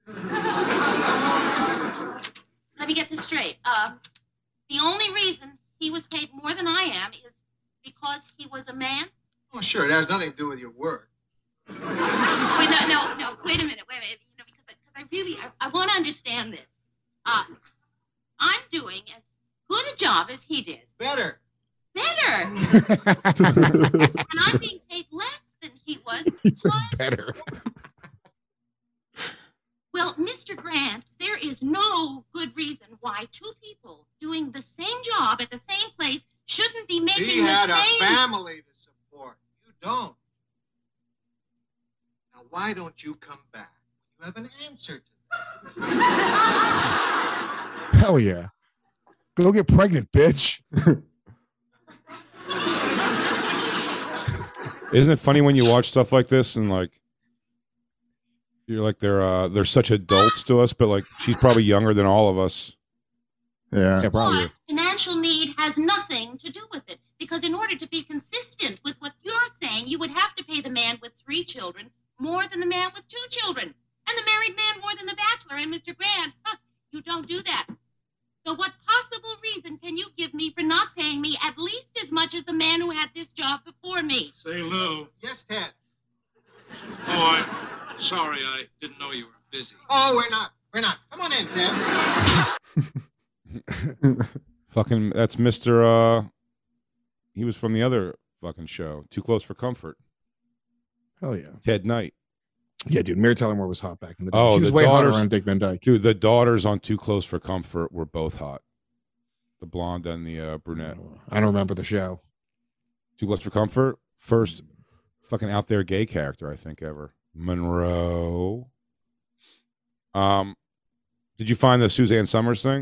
Let me get this straight. Uh, the only reason he was paid more than I am is because he was a man. Oh, sure, it has nothing to do with your work. Wait, no, no, no. Wait a minute. Wait a minute. You know, because, because I really, I, I want to understand this. Uh, I'm doing as good a job as he did. Better. Better. And I'm being paid less than he was. He said better. Well, Mister Grant, there is no good reason why two people doing the same job at the same place shouldn't be making He the had same... a family to support. You don't. Now, why don't you come back? You have an answer to that. Hell yeah. Go get pregnant, bitch. Isn't it funny when you watch stuff like this and like you're like they're uh they're such adults to us, but like she's probably younger than all of us. Yeah, yeah probably. But financial need has nothing to do with it, because in order to be consistent with what you're saying, you would have to pay the man with three children more than the man with two children, and the married man more than the bachelor. And Mister Grant, huh, you don't do that. So what possible reason can you give me for not paying me at least as much as the man who had this job before me? Say, Lou. Yes, Ted. Oh, I'm sorry. I didn't know you were busy. Oh, we're not. We're not. Come on in, Ted. Fucking that's Mister uh he was from the other fucking show, Too Close for Comfort. Hell yeah. Ted Knight. Yeah, dude. Mary Tyler Moore was hot back in the day. Oh, she was the way hotter daughters- on Dick Van Dyke. Dude, the daughters on Too Close for Comfort were both hot. The blonde and the uh, brunette. I don't remember the show. Too Close for Comfort? First fucking out there gay character, I think, ever. Monroe. Um, did you find the Suzanne Summers thing?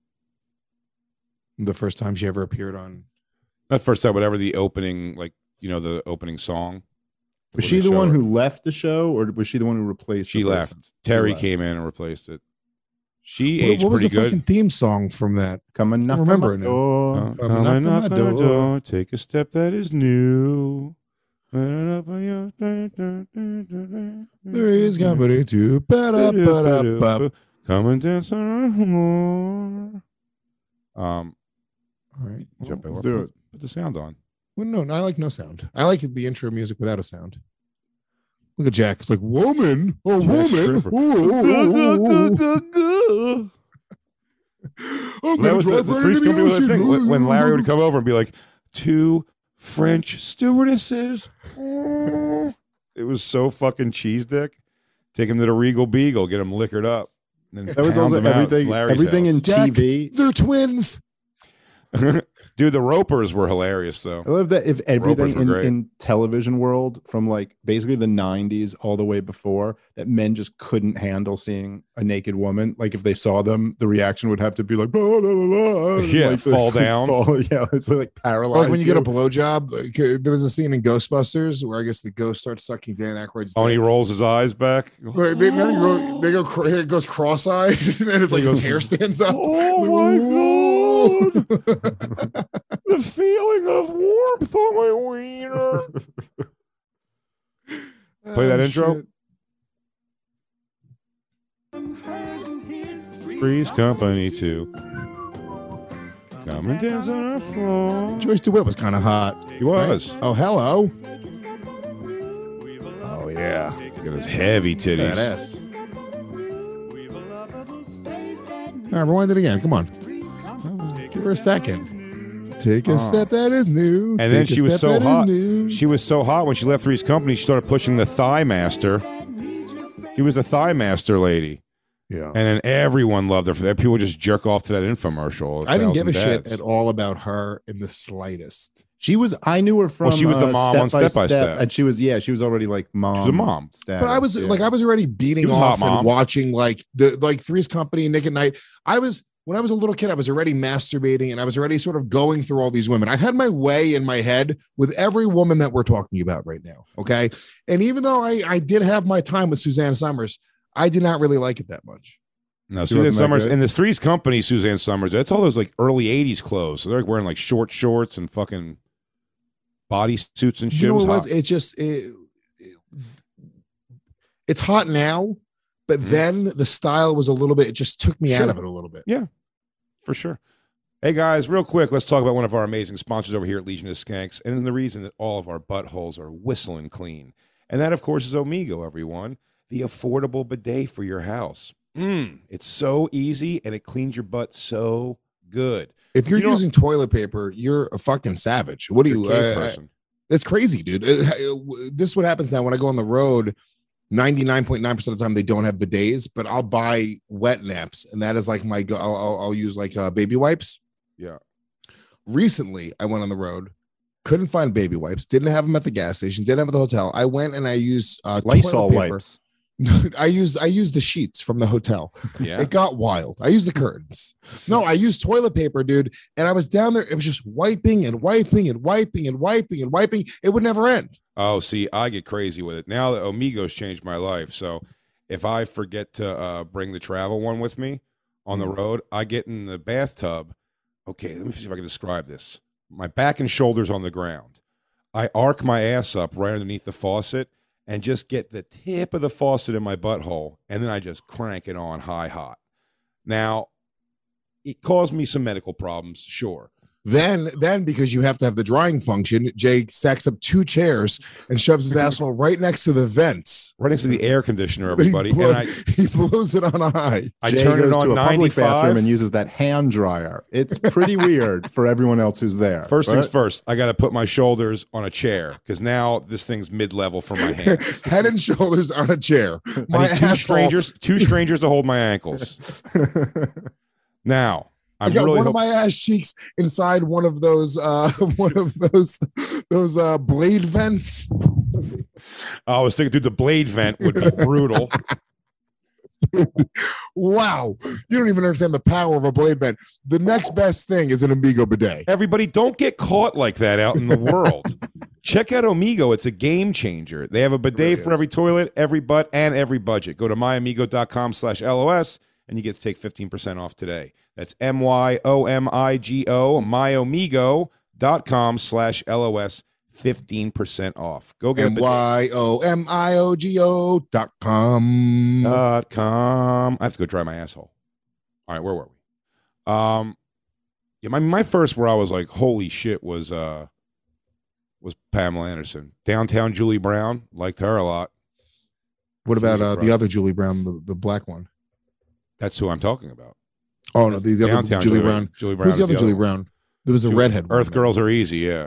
The first time she ever appeared on. Not first time, whatever the opening, like, you know, the opening song. Was she the one who left the show, or was she the one who replaced? She the left. person? Terry She left. came in and replaced it. She What, aged what was pretty the good. fucking theme song from that? Come and I knock don't remember on it my now. door. Uh, Come come and and knock knock on on my my door. door. Take a step that is new. There There is company to ba-da-ba-da-ba. Come and dance on our floor. Um, All right. jump Let's over. do Put, it. put the sound on. Well, no, I like no sound. I like the intro music without a sound. Look at Jack. It's like, woman, a woman. Stripper. Ooh, ooh, ooh, ooh. I'm That gonna was the, drive the right Three's into the Company was the ocean. thing. When when Larry would come over and be like, two French stewardesses. It was so fucking cheese dick. Take him to the Regal Beagle, get him liquored up. And then That was pound also him out at everything. Larry's Everything in Jack, T V. they're twins. house. Dude, the Ropers were hilarious, though. I love that if everything Ropers were in, great. in television world from like basically the nineties all the way before, that men just couldn't handle seeing a naked woman. Like if they saw them, the reaction would have to be like, blah, blah, blah, blah, and, Yeah, like, fall this, like, down. fall- yeah, it's like paralyzed. Like when you get a you. blowjob, like, uh, there was a scene in Ghostbusters where I guess the ghost starts sucking Dan Aykroyd's Oh, and he dick. rolls his eyes back. Right, they, then he go, they go, cr- it goes cross-eyed, and it's like his hair stands up. Oh my god! The feeling of warmth on my wiener. Play that Oh, intro. shit. Three's Company too. Come and dance on our floor. Joyce DeWitt was kind of hot. He was. Oh, hello. Oh, yeah. Look at those heavy titties. Badass. All right, rewind it again. Come on. Give her a second. Take a Uh. step that is new. And then Take a she was step so that is hot. new. She was so hot when she left Three's Company. She started pushing the Thigh Master. She was the Thigh Master lady. Yeah. And then everyone loved her for that. People just jerk off to that infomercial. I didn't give a Thousand shit Dads. at all about her in the slightest. She was. I knew her from. Well, she was the uh, mom on Step by Step by Step. and she was. Yeah, she was already like mom. She was a mom. Status, But I was yeah. like, I was already beating She was off hot, Mom. and watching like the like Three's Company, Nick at Night. I was when I was a little kid, I was already masturbating and I was already sort of going through all these women. I had my way in my head with every woman that we're talking about right now. Okay. And even though I, I did have my time with Suzanne Summers, I did not really like it that much. No, She Suzanne wasn't that Summers good? and the Three's Company, Suzanne Summers. That's all those like early eighties clothes. So they're like wearing like short shorts and fucking body suits and shit. You know It what was it was? hot. It just it, it- it's hot now, but Mhm. then the style was a little bit. It just took me out Sure. of it a little bit. Yeah, for sure. Hey guys, real quick, let's talk about one of our amazing sponsors over here at Legion of Skanks, and the reason that all of our buttholes are whistling clean. And that, of course, is Omigo, everyone, the affordable bidet for your house. Mm, it's so easy and it cleans your butt so good. If you're You know- using toilet paper, you're a fucking savage. What do You're you? a cave Uh, person. it's crazy, dude. Uh, This is what happens now when I go on the road. ninety-nine point nine percent of the time they don't have bidets, but I'll buy wet naps, and that is like my go. I'll, I'll, I'll use like uh, baby wipes. Yeah. Recently, I went on the road, couldn't find baby wipes, didn't have them at the gas station, didn't have them at the hotel. I went and I used uh, Lysol toilet paper. wipes. I used I used the sheets from the hotel. Yeah. It got wild. I used the curtains. No, I used toilet paper, dude. And I was down there. It was just wiping and wiping and wiping and wiping and wiping. It would never end. Oh, see, I get crazy with it. Now that Omego's changed my life. So if I forget to uh, bring the travel one with me on the road, I get in the bathtub. Okay, let me see if I can describe this. My back and shoulders on the ground. I arc my ass up right underneath the faucet and just get the tip of the faucet in my butthole, and then I just crank it on high hot. Now, it caused me some medical problems, sure. Then, then because you have to have the drying function, Jay stacks up two chairs and shoves his asshole right next to the vents. Right next to the air conditioner, But he everybody. blow- and I, he blows it on high. I Jay turn it goes on to a public ninety-five. bathroom and uses that hand dryer. It's pretty weird for everyone else who's there. First but- things first, I got to put my shoulders on a chair because now this thing's mid-level for my hands. Head and shoulders on a chair. My I need two asshole- strangers, two strangers to hold my ankles. Now, I I'm got really one hope- of my ass cheeks inside one of those uh one of those those uh blade vents. I was thinking, dude, the blade vent would be brutal. Wow, you don't even understand the power of a blade vent. The next best thing is an Amigo bidet. Everybody, don't get caught like that out in the world. Check out Omigo. It's a game changer. They have a bidet really for is. every toilet, every butt, and every budget. Go to myamigo.com slash LOS and you get to take fifteen percent off today. That's M Y O M I G O, myamigo.com slash LOS, fifteen percent off. Go get a M bidet. Y O M I O G O dot com. Dot com. I have to go dry my asshole. All right, where were we? Um, yeah, my my first where I was like, holy shit, was uh was Pamela Anderson. Downtown Julie Brown, liked her a lot. What She about was a uh, pro. the other Julie Brown, the, the black one? That's who I'm talking about. Oh no, the, the other Downtown Julie Brown. Julie Brown. Who's the is other Julie one. Brown? There was a She was redhead one, Earth though. Girls Are Easy, yeah.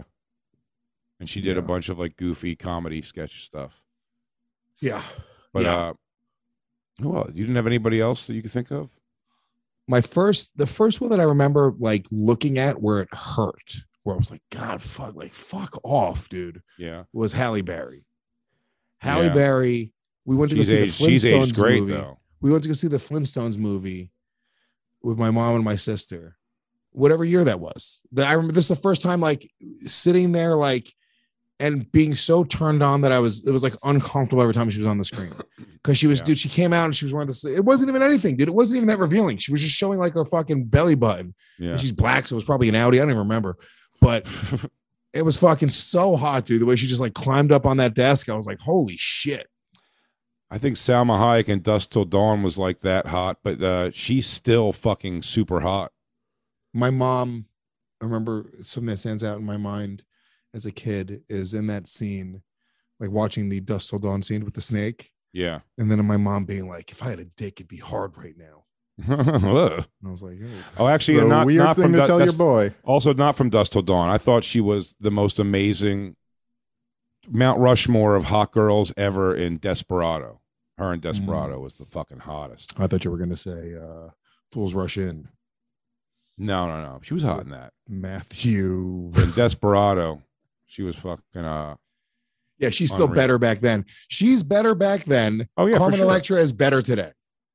And she did a Yeah. bunch of like goofy comedy sketch stuff. Yeah. But Yeah. uh well, you didn't have anybody else that you could think of? My first, the first one that I remember like looking at where it hurt, where I was like, God, fuck, like fuck off, dude, Yeah. was Halle Berry. Halle Yeah. Berry. We went to She's go see aged, the she's Flintstones aged great movie. though. We went to go see the Flintstones movie with my mom and my sister, whatever year that was. The- I remember this is the first time like sitting there like and being so turned on that I was, it was like uncomfortable every time she was on the screen. Cause she was, Yeah. dude, she came out and she was wearing this. It wasn't even anything, dude. It wasn't even that revealing. She was just showing like her fucking belly button. Yeah. And she's black, so it was probably an Audi. I don't even remember. But it was fucking so hot, dude. The way she just like climbed up on that desk, I was like, holy shit. I think Salma Hayek and Dusk Till Dawn was like that hot, but uh, she's still fucking super hot. My mom, I remember something that stands out in my mind as a kid is in that scene, like watching the Dusk Till Dawn scene with the snake. Yeah. And then my mom being like, if I had a dick, it'd be hard right now. And I was like, oh, Oh, actually, It's a not, weird not thing from to Du- tell your that's boy. Also, not from Dusk Till Dawn. I thought she was the most amazing Mount Rushmore of hot girls ever in Desperado. Her in Desperado was the fucking hottest. I thought you were going to say uh, Fools Rush In. No, no, no. She was hot in that. Matthew. In Desperado, she was fucking. Uh, Yeah, she's still Unreal. better back then. She's better back then. Oh, yeah, for Carmen sure. Electra is better today.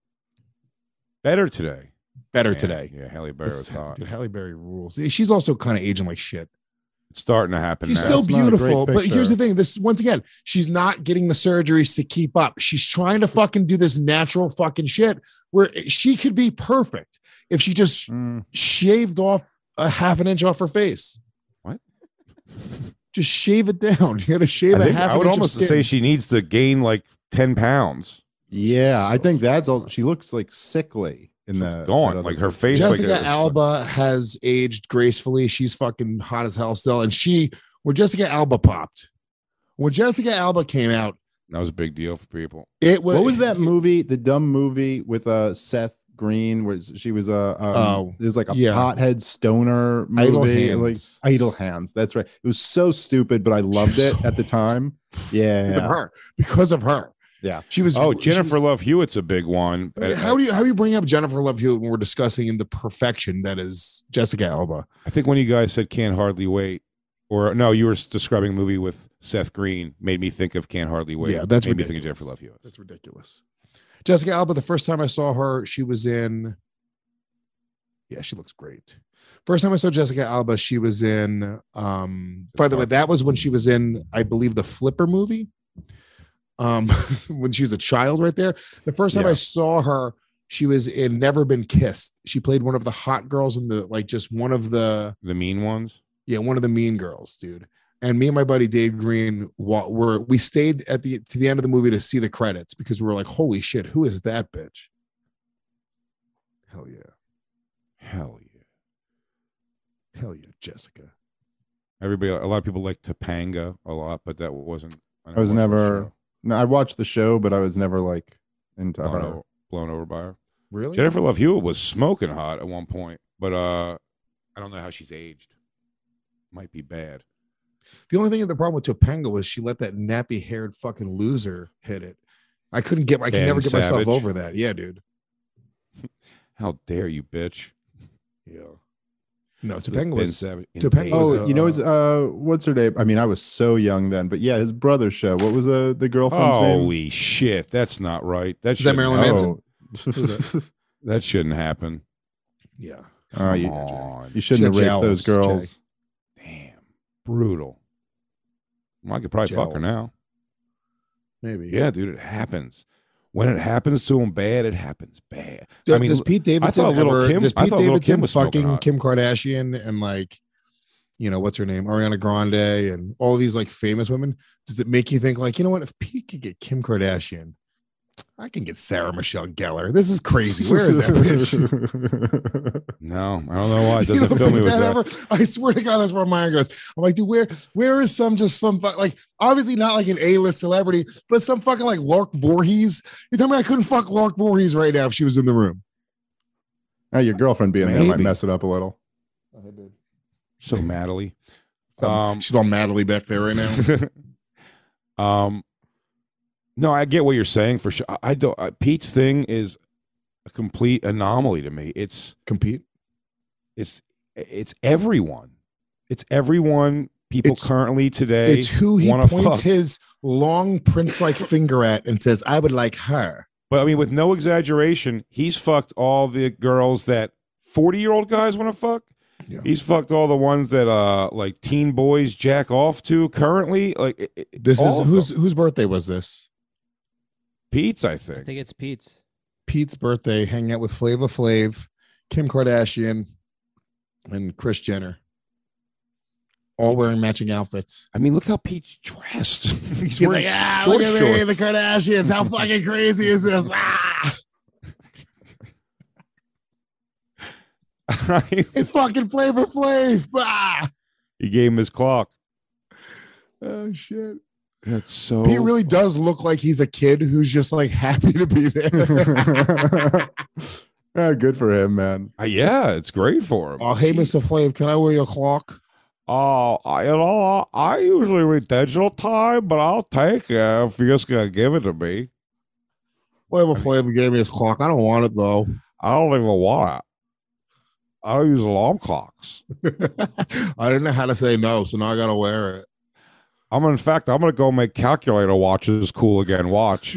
better today. Better Man, today. Yeah, Halle Berry was hot. Dude, Halle Berry rules. She's also kind of aging like shit. It's starting to happen She's now. still That's not a great beautiful, but here's picture. the thing: this once again, she's not getting the surgeries to keep up. She's trying to fucking do this natural fucking shit where she could be perfect if she just Mm. shaved off a half an inch off her face. What? Just shave it down. You got to shave I, a think, half. I an would inch of almost skin. say she needs to gain like ten pounds. Yeah, I think that's all. She looks like sickly in the Gone. that other Like her picture. face. Jessica like a- Alba has aged gracefully. She's fucking hot as hell still. And she, when Jessica Alba popped, when Jessica Alba came out, That was a big deal for people. It was. What was that movie? The dumb movie with uh Seth Green, where she was a um, Oh, it was like a yeah. pothead stoner Idle movie, Hands. like Idle Hands. That's right. It was so stupid, but I loved it at the time. Yeah, Because of her. Because of her. yeah. She was. Oh, she Jennifer was- Love Hewitt's a big one. How do you how do you bring up Jennifer Love Hewitt when we're discussing the perfection that is Jessica Alba? I think when you guys said Can't Hardly Wait, or no, you were describing a movie with Seth Green, made me think of Can't Hardly Wait. Yeah, that's made me ridiculous. think of Jennifer Love Hewitt. That's ridiculous. Jessica Alba, the first time I saw her, she was in. Yeah, she looks great. First time I saw Jessica Alba, she was in. Um, by the way, that was when she was in, I believe, the Flipper movie. Um, when she was a child, right there. The first time Yeah. I saw her, she was in Never Been Kissed. She played one of the hot girls in the like, just one of the The mean ones. yeah, one of the mean girls, dude. And me and my buddy Dave Green wa- were we stayed at the to the end of the movie to see the credits because we were like, holy shit, who is that bitch? Hell yeah. Hell yeah. Hell yeah, Jessica. Everybody, a lot of people like Topanga a lot, but that wasn't. I was watched the never. show. No, I watched the show, but I was never like into blown her. over, blown over by her. Really? Jennifer Love Hewitt was smoking hot at one point, but uh, I don't know how she's aged. Might be bad. The only thing the problem with Topanga was she let that nappy haired fucking loser hit it. I couldn't get. I could Ben never get myself Savage. over that. Yeah, dude. How dare you, bitch? Yeah. No, Ben Topanga was. Savage. Topanga Oh, was, you know uh, his uh, what's her name? I mean, I was so young then, but yeah, his brother's show. What was the the girlfriend's name? Holy shit, that's not right. That Is that shouldn't Marilyn happen. Manson? Oh. That shouldn't happen. Yeah. Oh, you, Come on. you shouldn't have She had raped those jowls, girls. Damn, brutal. Well, I could probably fuck her Gels. now. Maybe. Yeah, dude, it happens. When it happens to him bad, it happens bad. Does, I mean, does Pete Davidson I thought Little ever, Kim, does I Pete thought Little Davidson Kim was smoking fucking hot. Kim Kardashian and like, you know, what's her name? Ariana Grande and all these like famous women. Does it make you think like, you know what? If Pete could get Kim Kardashian, I can get Sarah Michelle Gellar. This is crazy. Where is that bitch? No, I don't know why. It You doesn't don't fill me think with that that. ever- I swear to God, that's where my mind goes. I'm like, dude, where where is some just some fu- like obviously not like an A-list celebrity, but some fucking like Lark Voorhees. You tell me I couldn't fuck Lark Voorhees right now if she was in the room. Oh, your girlfriend being there might Maybe. mess it up a little. So madly. Um, Um, She's all madly back there right now. um, no, I get what you're saying for sure. I, I don't. Uh, Pete's thing is a complete anomaly to me. It's Compete. it's it's everyone. It's everyone. People It's- currently today. It's who he wanna points fuck. his long prince-like finger at and says, "I would like her." But I mean, with no exaggeration, he's fucked all the girls that forty-year-old guys want to fuck. Yeah. He's fucked all the ones that uh like teen boys jack off to currently. Like it- it- This all is of whose them. whose birthday was this? Pete's, I I think. think it's Pete's. Pete's birthday. Hanging out with Flava Flav, Kim Kardashian, and Kris Jenner, all wearing matching outfits. I mean, look how Pete's dressed. He's, He's wearing like, ah, short look at me, the shorts. Kardashians. How fucking crazy is this? Ah! It's fucking Flavor Flav. Ah! He gave him his clock. Oh shit. That's so. Pete really does look like he's a kid who's just like happy to be there. Yeah, good for him, man. Uh, yeah, it's great for him. Oh, hey, Mister Flav, can I wear your clock? Oh, I, you know, I usually read digital time, but I'll take it if you're just gonna give it to me. Flavor Flav gave me his clock. I don't want it though. I don't even want it. I don't use alarm clocks. I didn't know how to say no, so now I gotta wear it. I'm in fact, I'm gonna go make calculator watches cool again. Watch.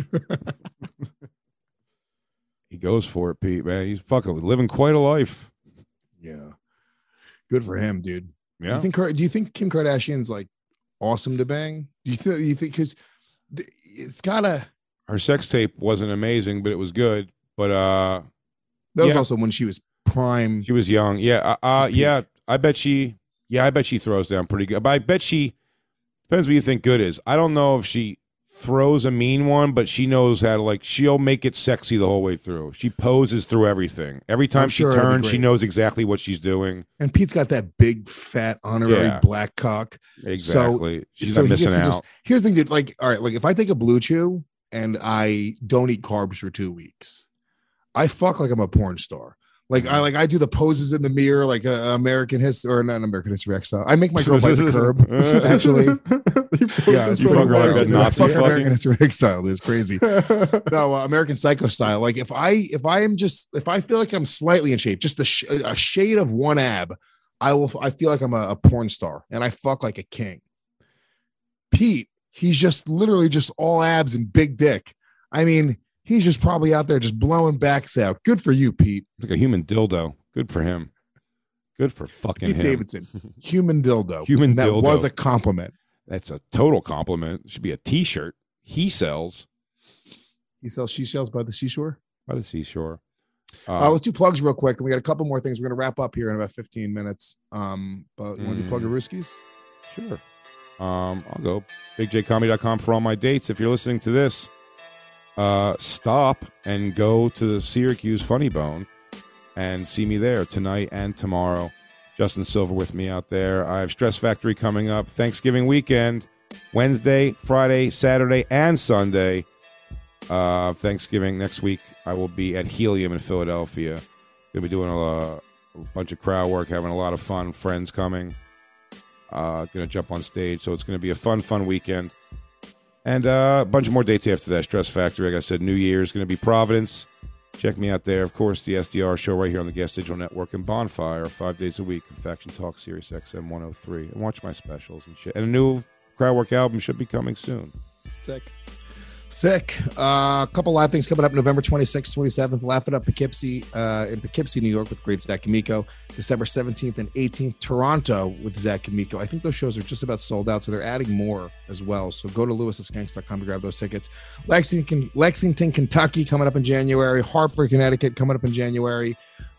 He goes for it, Pete. Man, he's fucking living quite a life. Yeah, good for him, dude. Do Yeah. you think? Do you think Kim Kardashian's like awesome to bang? Do you think? You think because it's gotta. Her sex tape wasn't amazing, but it was good. But uh, That was yeah. also when she was prime. She was young. Yeah. Uh, uh She's yeah. I bet she. Yeah, I bet she throws down pretty good. But I bet she depends what you think good is. I don't know if she throws a mean one, but she knows how to, like, she'll make it sexy the whole way through. She poses through everything. Every time I'm she sure it'll be turns, she great. knows exactly what she's doing. And Pete's got that big, fat, honorary Yeah. black cock. Exactly. So, She's so not he missing gets to out. just- here's the thing, dude. Like, all right, like if I take a Blue Chew and I don't eat carbs for two weeks, I fuck like I'm a porn star. Like I like I do the poses in the mirror, like uh, American History or not American History X. I make my girl bite the curb. Actually, yeah, poses you from fuck like American that. Nazi Fuck fucking. American History X style. It's crazy. No, uh, American Psycho style. Like if I if I am just if I feel like I'm slightly in shape, just the sh- a shade of one ab, I will. I feel like I'm a, a porn star, and I fuck like a king. Pete, he's just literally just all abs and big dick. I mean, he's just probably out there just blowing backs out. Good for you, Pete. Like a human dildo. Good for him. Good for fucking Pete him. Davidson, human dildo. Human And that dildo. was a compliment. That's a total compliment. It should be a T-shirt. He sells He sells she shells by the seashore. by the seashore. Uh, Uh, let's do plugs real quick. We got a couple more things. We're gonna wrap up here in about fifteen minutes. Um, but you want to do Mm. plug Ruskies? Sure. Um, I'll go big j comedy dot com for all my dates. If you're listening to this, uh, stop and go to the Syracuse Funny Bone and see me there tonight and tomorrow. Justin Silver with me out there. I have Stress Factory coming up Thanksgiving weekend, Wednesday, Friday, Saturday, and Sunday. Uh, Thanksgiving next week, I will be at Helium in Philadelphia. Gonna be doing a, a bunch of crowd work, having a lot of fun. Friends coming. Uh, gonna jump on stage, so it's gonna be a fun, fun weekend. And uh, a bunch of more dates after that. Stress Factory, like I said, New Year's gonna be Providence. Check me out there. Of course, the S D R show right here on the Gas Digital Network and Bonfire five days a week. Faction Talk, Sirius X M one oh three. And watch my specials and shit. And a new crowd work album should be coming soon. Sick. Sick. Uh, a couple live things coming up November twenty-sixth, twenty-seventh. Laugh It Up Poughkeepsie uh, in Poughkeepsie, New York with great Zach Kimiko. December seventeenth and eighteenth, Toronto with Zach Kimiko. I think those shows are just about sold out, so they're adding more as well. So go to lewis of skanks dot com to grab those tickets. Lexington, Lexington, Kentucky coming up in January. Hartford, Connecticut coming up in January.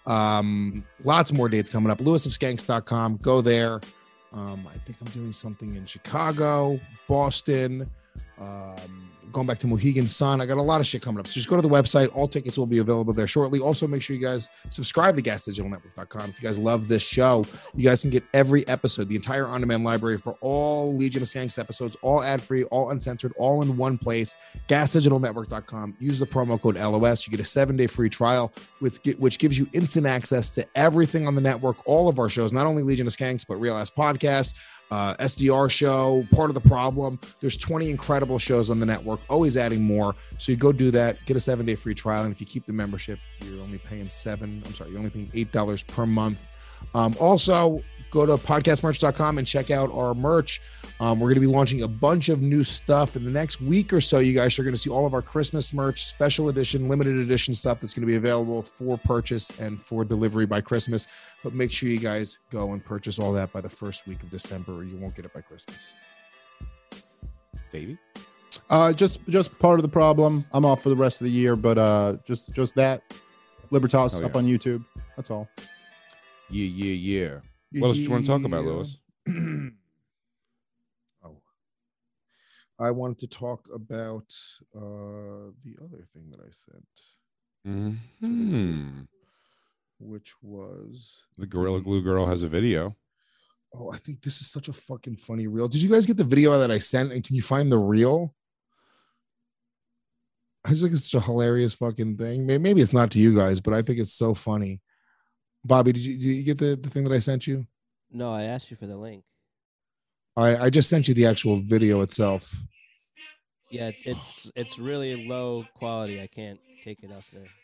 Um, lots more dates coming up. lewis of skanks dot com. Go there. Um, I think I'm doing something in Chicago, Boston, um, going back to Mohegan Sun. I got a lot of shit coming up. So just go to the website. All tickets will be available there shortly. Also, make sure you guys subscribe to gas digital network dot com. If you guys love this show, you guys can get every episode, the entire on-demand library for all Legion of Skanks episodes, all ad-free, all uncensored, all in one place. gas digital network dot com. Use the promo code L O S. You get a seven-day free trial, with, which gives you instant access to everything on the network, all of our shows, not only Legion of Skanks, but Real Ass Podcast, uh, S D R show, Part of the Problem. There's twenty incredible shows on the network, always adding more. So you go do that, get a seven-day free trial, and if you keep the membership, you're only paying seven. I'm sorry, you're only paying eight dollars per month. Um, also, go to podcast merch dot com and check out our merch. Um, we're going to be launching a bunch of new stuff in the next week or so. You guys are going to see all of our Christmas merch, special edition, limited edition stuff that's going to be available for purchase and for delivery by Christmas. But make sure you guys go and purchase all that by the first week of December, or you won't get it by Christmas. Baby? Uh, just just part of the problem. I'm off for the rest of the year, but uh, just just that. Libertas Oh, yeah. up on YouTube. That's all. Yeah, yeah, yeah. What else do you want to talk about, Lewis? Oh, I wanted to talk about uh, the other thing that I sent, Hmm. which was The Gorilla Glue Girl has a video. oh, I think this is such a fucking funny reel. Did you guys get the video that I sent? And can you find the reel? I just think it's such a hilarious fucking thing. May- Maybe it's not to you guys, but I think it's so funny. Bobby, did you, did you get the, the thing that I sent you? No, I asked you for the link. I, I just sent you the actual video itself. Yeah, it's it's, it's really low quality. I can't take it up there.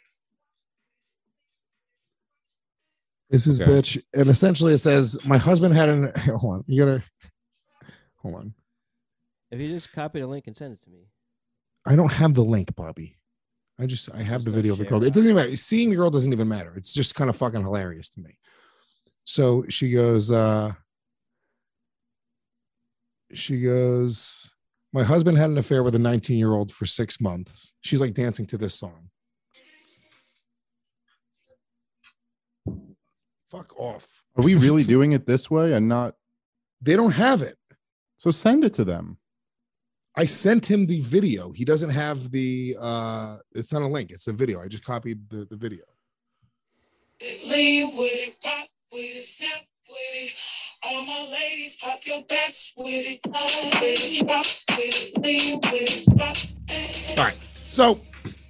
This is Okay. bitch. And essentially it says, my husband had an, hold on, you gotta, hold on. If you just copy the link and send it to me. I don't have the link, Bobby. I just, I have the video of the girl. It doesn't even matter. Seeing the girl doesn't even matter. It's just kind of fucking hilarious to me. So she goes, uh, she goes, my husband had an affair with a nineteen year old for six months. She's like dancing to this song. Fuck off. Are we really doing it this way and not? They don't have it. So send it to them. I sent him the video. He doesn't have the. uh It's not a link. It's a video. I just copied the, the video. Lean with it, rock with it, snap with it. All my ladies, pop your backs with it. Roll with it, rock with it, lean with it, rock. All right. So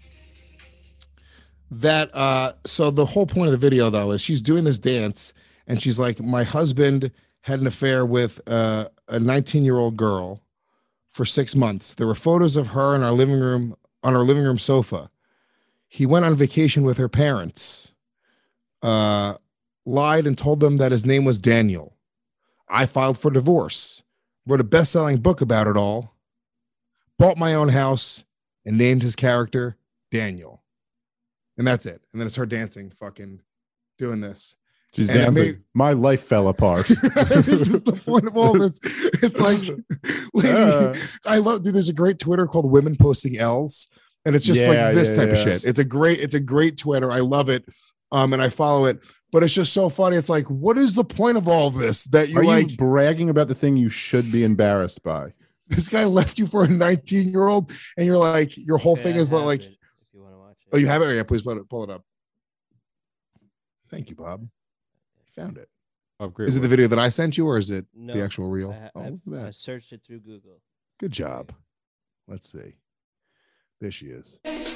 that uh so the whole point of the video though is she's doing this dance and she's like, my husband had an affair with uh, a nineteen year old girl for six months. There were photos of her in our living room on our living room sofa. He went on vacation with her parents, uh, lied and told them that his name was Daniel. I filed for divorce, wrote a best-selling book about it all, bought my own house, and named his character Daniel. And that's it. And then it's her dancing, fucking doing this. She's And it dancing. made- My life fell apart. That's the point of all this. It's like, lady, Uh. I love, dude, there's a great Twitter called Women Posting L's. And it's just Yeah, like this yeah, type of yeah. shit. It's a great, it's a great Twitter. I love it. Um, and I follow it, but it's just so funny. It's like, what is the point of all of this? That you Are like, you bragging about the thing you should be embarrassed by? this guy left you for a nineteen year old and you're like, your whole thing is like, oh, you have it? Yeah, please pull it, pull it up. Thank you, Bob. Found it. Oh, great Is it the work. video that I sent you or is it No, the actual reel? I, ha- Oh, I- look at I that. searched it through Google. Good job. Let's see. There she is.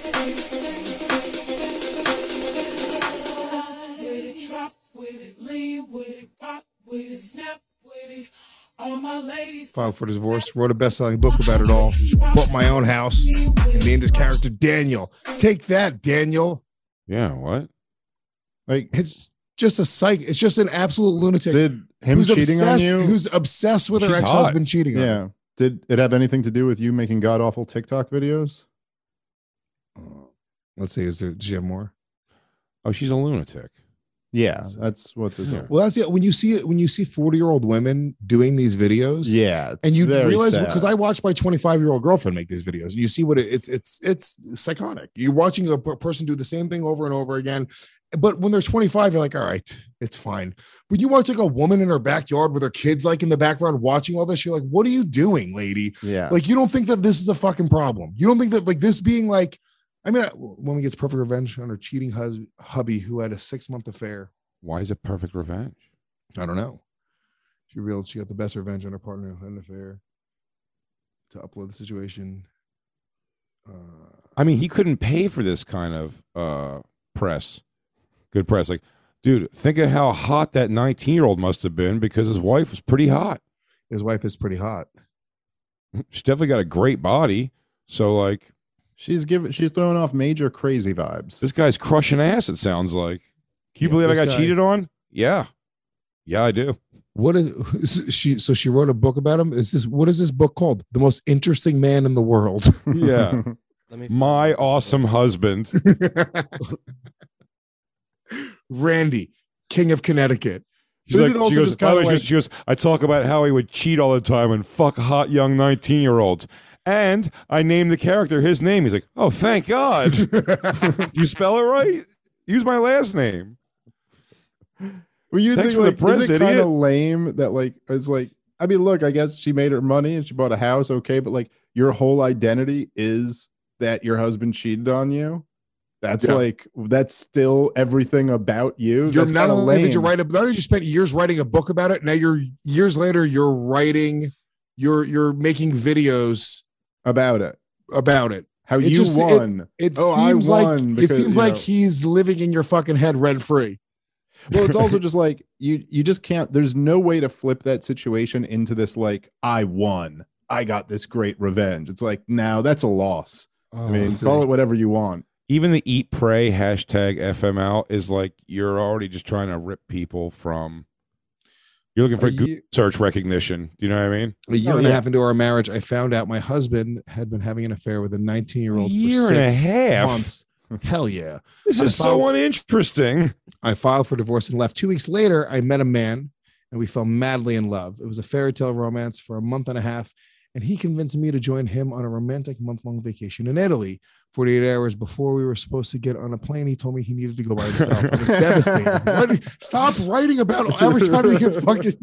Drop with it, lean with it, rock with it, snap with it. All my ladies. Filed for divorce, wrote a best-selling book about it all, bought my own house, and named his character Daniel. Take that, Daniel. Yeah, what? Like, it's just a psych. It's just an absolute lunatic. Did him who's cheating on obsessed, you? Who's obsessed with her She's ex-husband hot. cheating on Yeah. her. Did it have anything to do with you making god awful TikTok videos? Let's see. Is there? Do you have more? Oh, she's a lunatic. Yeah, that's what this is. Well, that's it. When you see it, when you see forty-year-old women doing these videos, Yeah, it's and you very realize sad. because I watched my twenty-five-year-old girlfriend make these videos, and you see what it, it's it's it's psychotic. You're watching a per- person do the same thing over and over again, but when they're twenty-five, you're like, all right, it's fine. When you watch like a woman in her backyard with her kids like in the background watching all this, you're like, what are you doing, lady? Yeah. Like you don't think that this is a fucking problem. You don't think that like this being like, I mean, woman gets perfect revenge on her cheating hus- hubby who had a six-month affair. Why is it perfect revenge? I don't know. She realized she got the best revenge on her partner who had an affair to upload the situation. Uh, I mean, he couldn't pay for this kind of uh, press. Good press. Like, dude, think of how hot that nineteen-year-old must have been because his wife was pretty hot. His wife is pretty hot. She's definitely got a great body. So, like, she's giving, she's throwing off major crazy vibes. this guy's crushing ass, it sounds like. Can you Yeah, believe I this got guy- cheated on? Yeah. Yeah, I do. What is she? So she wrote a book about him. Is this what is this book called? The Most Interesting Man in the World. Yeah. My awesome husband. Randy, King of Connecticut. She's Is like, it also she, goes, just kinda oh, she like- goes- she goes, I talk about how he would cheat all the time and fuck hot young nineteen-year-olds. And I named the character his name. He's like, oh, thank God. You spell it right? Use my last name. Well, you Thanks think for the like, press, is it kind idiot. of lame that like it's like I mean, look, I guess she made her money and she bought a house, okay, but like your whole identity is that your husband cheated on you. That's Yeah. like that's still everything about you. You're That's not kinda only lame. did you write a, not only did you spent years writing a book about it. Now you're years later you're writing, you're you're making videos about it. About it. How It you just- it- won. It, Oh, I seems like won it because, seems you like know. he's living in your fucking head rent free. Well, it's also just like you you just can't there's no way to flip that situation into this like I won. I got this great revenge. It's like, no, that's a loss. I mean, let's call see. it whatever you want. Even the eat pray hashtag F M L is like you're already just trying to rip people from. You're looking for A Google ye- search recognition. Do you know what I mean? A year Oh, and a yeah. half into our marriage, I found out my husband had been having an affair with a nineteen year old. A year and a half? Months. Hell yeah. This I is so filed- uninteresting. I filed for divorce and left. Two weeks later, I met a man and we fell madly in love. It was a fairy tale romance for a month and a half. And he convinced me to join him on a romantic month long vacation in Italy. forty-eight hours before we were supposed to get on a plane, he told me he needed to go by himself. I was devastated. What? Stop writing about every time you get fucking.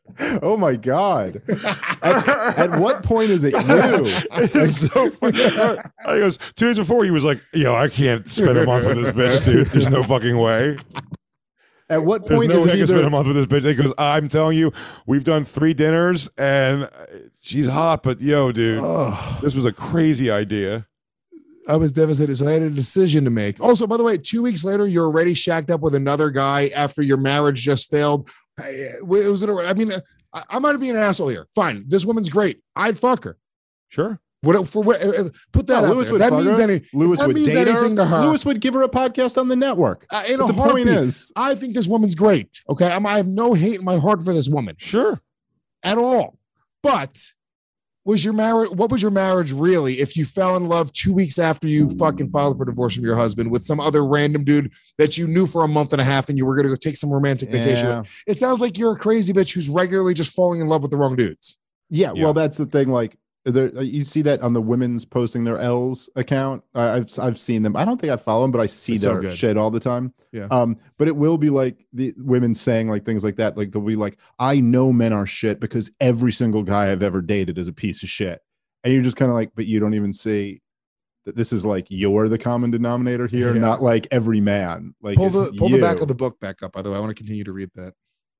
Oh my God. At, at what point is it you? It's so funny. I goes, two days before, he was like, yo, I can't spend a month with this bitch, dude. There's no fucking way. At what There's point no is way I it can spend either? a month with this bitch. He goes, I'm telling you, we've done three dinners and she's hot, but yo, dude, Ugh. this was a crazy idea. I was devastated. So I had a decision to make. Also, by the way, two weeks later, you're already shacked up with another guy after your marriage just failed. It was, I mean, I, I might be an asshole here. Fine. This woman's great. I'd fuck her. Sure. What for? What? Put that No, out Lewis there. would That fuck means her. any. Lewis that would means date her. anything to her. Lewis would give her a podcast on the network. Uh, in But a the point heartbeat. is, I think this woman's great. Okay, I'm, I have no hate in my heart for this woman. Sure. At all. But was your marriage? What was your marriage really? If you fell in love two weeks after you fucking filed for divorce from your husband with some other random dude that you knew for a month and a half, and you were going to go take some romantic vacation Yeah. with, it sounds like you're a crazy bitch who's regularly just falling in love with the wrong dudes. yeah, Yeah. well, that's the thing. Like, there, you see that on the women's posting their L's account. I, I've I've seen them. I don't think I follow them, but I see It's so their good. shit all the time. Yeah. Um, but it will be like the women saying like things like that. Like they'll be like, "I know men are shit because every single guy I've ever dated is a piece of shit," and you're just kind of like, but you don't even see that this is like you're the common denominator here, Yeah. not like every man. Like Pull the it's pull the back you. of the book back up. By the way, I want to continue to read that.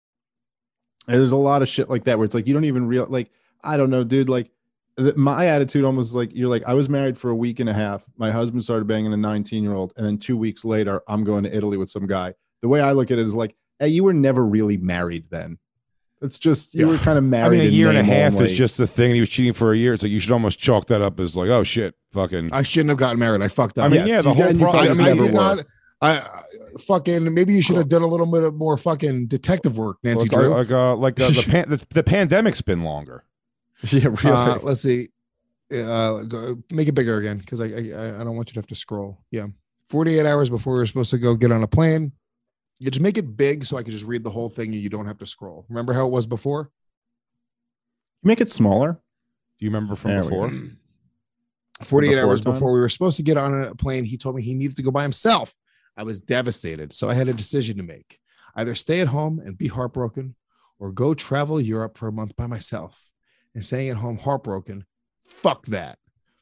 And there's a lot of shit like that where it's like you don't even real like I don't know, dude. Like th- my attitude almost like you're like I was married for a week and a half. My husband started banging a nineteen year old, and then two weeks later, I'm going to Italy with some guy. The way I look at it is like, hey, you were never really married then. It's just you Yeah. were kind of I married. mean, a in year and a name half only. is just the thing. He was cheating for a year. It's like you should almost chalk that up as like, oh shit, fucking. I shouldn't have gotten married. I fucked up. I mean, Yes, yeah, the you whole got- and you problem. I probably mean, I never did were. not. I, I fucking maybe you should have done a little bit of more fucking detective work, Nancy like, Drew. like, uh, like uh, the, pan- the the pandemic's been longer. yeah, really. Uh, let's see. Uh, go, make it bigger again because I, I I don't want you to have to scroll. Yeah, forty-eight hours before we were supposed to go get on a plane. You just make it big so I can just read the whole thing and you don't have to scroll. Remember how it was before? Make it smaller. Do you remember from There we before? forty-eight Before hours time? before we were supposed to get on a plane, he told me he needed to go by himself. I was devastated. So I had a decision to make. Either stay at home and be heartbroken or go travel Europe for a month by myself. And staying at home heartbroken, fuck that.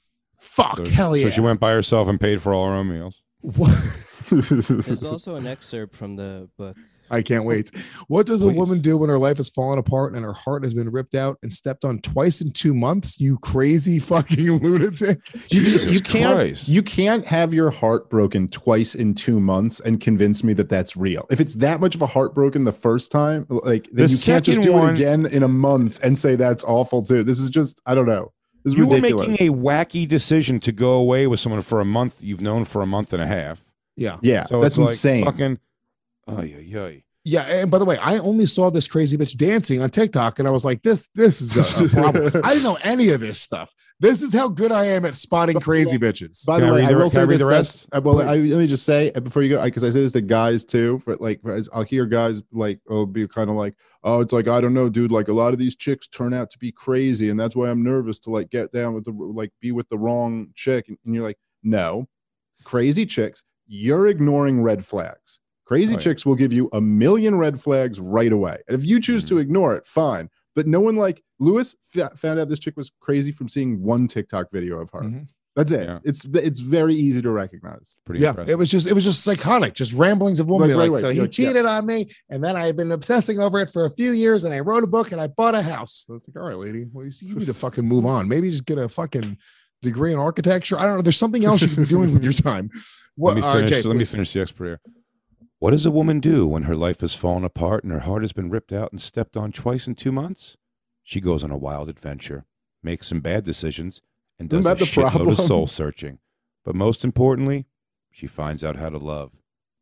Fuck, So, hell yeah. so she went by herself and paid for all her own meals. What? There's also an excerpt from the book. I can't wait. What does a Please. woman do when her life has fallen apart and her heart has been ripped out and stepped on twice in two months? You crazy fucking lunatic. You, Jesus you can't Christ. you can't have your heart broken twice in two months and convince me that that's real. If it's that much of a heart broken the first time, like then The you can't just second do one- it again in a month and say that's awful too. This is just I don't know. This is You ridiculous. were making a wacky decision to go away with someone for a month you've known for a month and a half. Yeah. yeah, So that's it's like insane. Fucking, oh yeah, yeah. Yeah, and by the way, I only saw this crazy bitch dancing on TikTok, and I was like, "This, this is a, a problem." I didn't know any of this stuff. This is how good I am at spotting crazy bitches. By Can I the way, read I the- will can say I read this. the That's, rest? uh, well, I, Please. let me just say uh, before you go, because I say this to guys too. For like, as I'll hear guys like, oh, be kind of like, oh, it's like I don't know, dude. Like a lot of these chicks turn out to be crazy, and that's why I'm nervous to like get down with the like be with the wrong chick. And, and you're like, no, crazy chicks. You're ignoring red flags. Crazy Oh, yeah. chicks will give you a million red flags right away. And if you choose Mm-hmm. to ignore it, fine. But no one like Lewis f- found out this chick was crazy from seeing one TikTok video of her. Mhm. That's it. Yeah. It's it's very easy to recognize. Pretty Yeah, impressive. it was just it was just psychotic, just ramblings of woman. Right, right, like, right. so he Yeah, yeah. cheated on me, and then I've been obsessing over it for a few years, and I wrote a book and I bought a house. So it's like, all right, lady, well, you, see, you need to fucking move on. Maybe just get a fucking degree in architecture. I don't know. There's something else you can be doing with your time. What? let me all right, finish. Jay, let me please. finish the expert here. What does a woman do when her life has fallen apart and her heart has been ripped out and stepped on twice in two months? She goes on a wild adventure, makes some bad decisions, and does Isn't a that the shitload problem? of soul searching. But most importantly, she finds out how to love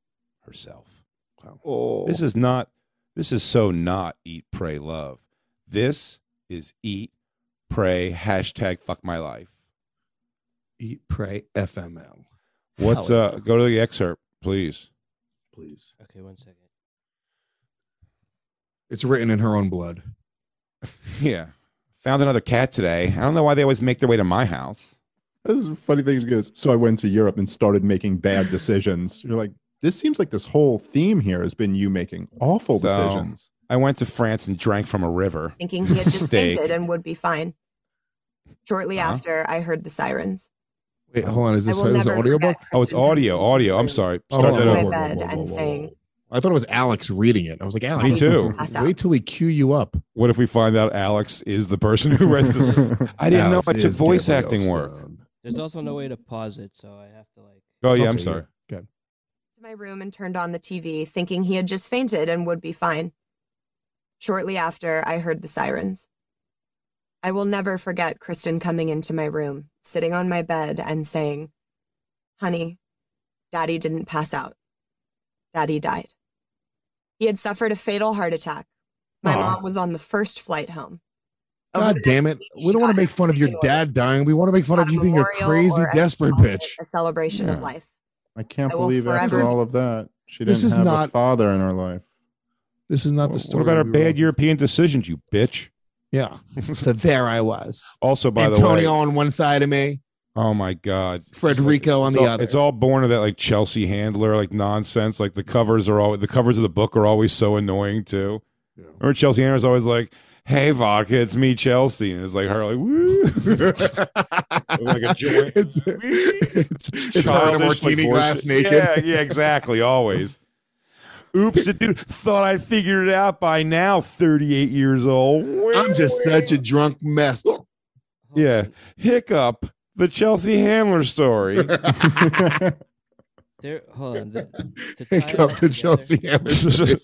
herself. Oh, This is not. This is so not eat, pray, love. This is eat, pray, hashtag fuck my life. Eat, pray, F M L. What's Hell uh? Go to the excerpt, please. Please. Okay, one second. It's written in her own blood. Yeah. Found another cat today. I don't know why they always make their way to my house. this is a funny thing. She goes, so I went to Europe and started making bad decisions. You're like, this seems like this whole theme here has been you making awful So, decisions. I went to France and drank from a river. Thinking he had just Steak. fainted and would be fine. Shortly Huh? after, I heard the sirens. Wait, hold on. Is this, I will is this an never audiobook? forget Oh, it's audio. Audio. I'm sorry. Oh, Start hold that on, my over. whoa, whoa, bed whoa, and whoa, whoa, saying, whoa. I thought it was Alex reading it. I was like, Alex, Me too. Pass out. Wait till we cue you up. What if we find out Alex is the person who read this? I didn't Alex know I took is voice Gabriel acting Stone. work. There's also no way to pause it, so I have to like. Oh yeah, I'm Okay, sorry. yeah. Good. to my room and turned on the T V, thinking he had just fainted and would be fine. Shortly after, I heard the sirens. I will never forget Kristen coming into my room, sitting on my bed and saying, "Honey, Daddy didn't pass out. Daddy died. He had suffered a fatal heart attack. My Aw. mom was on the first flight home. God damn it. We don't want to make fun of your dad dying. We want to make fun of you being a crazy, desperate bitch. A celebration of Yeah. life. I can't I will believe after forever- all of that, she This didn't is have not- a father in her life. This is not the What story. about our we bad wrote. European decisions, you bitch? Yeah. So there I was. Also, by Antonio the way, on one side of me, oh my god, Frederico on it's the all, other. It's all born of that like Chelsea Handler like nonsense. Like the covers are always the covers of the book are always so annoying too. Yeah. Remember Chelsea Handler's always like, "Hey vodka, it's me Chelsea," and it's like her like woo, like a joint. It's, it's, it's her in a Childish, like, martini voice- glass naked. Yeah, yeah, exactly. Always. Oops, it dude thought I figured it out by now. Thirty-eight years old. I'm just such a drunk mess. Yeah, hiccup. The Chelsea Handler story. There, hold on. The, to tie it Hiccup all to together, Chelsea Handler.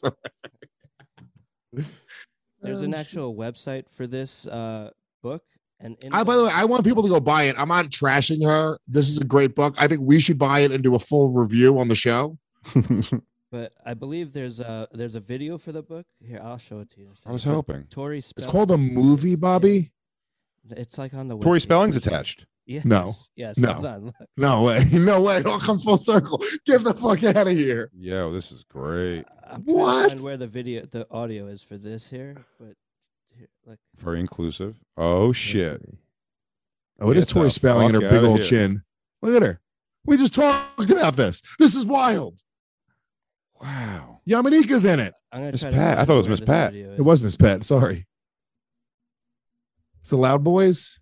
There's an actual website for this uh, book, and in I, by the way, I want people to go buy it. I'm not trashing her. This is a great book. I think we should buy it and do a full review on the show. but I believe there's a there's a video for the book. Here, I'll show it to you. in a I was second. hoping. Tori It's Spelling. called a movie, Bobby. It's like on the Tori webpage. Spelling's attached. Yes. No. Yes. No. hold on. No way. No way. It all comes full circle. Get the fuck out of here. Yo, this is great. I'm trying to What? find where the video, the audio is for this here, but here, like Very inclusive. Oh shit. Oh, it is Get Tori the Spelling and her fuck big outta old here. chin. Look at her. We just talked about this. This is wild. Wow. Yamanika's in it. I'm gonna Miss try Pat. to I thought it was find Miss where this Pat. video It is. was Miss Pat. Sorry. It's the Loud Boys.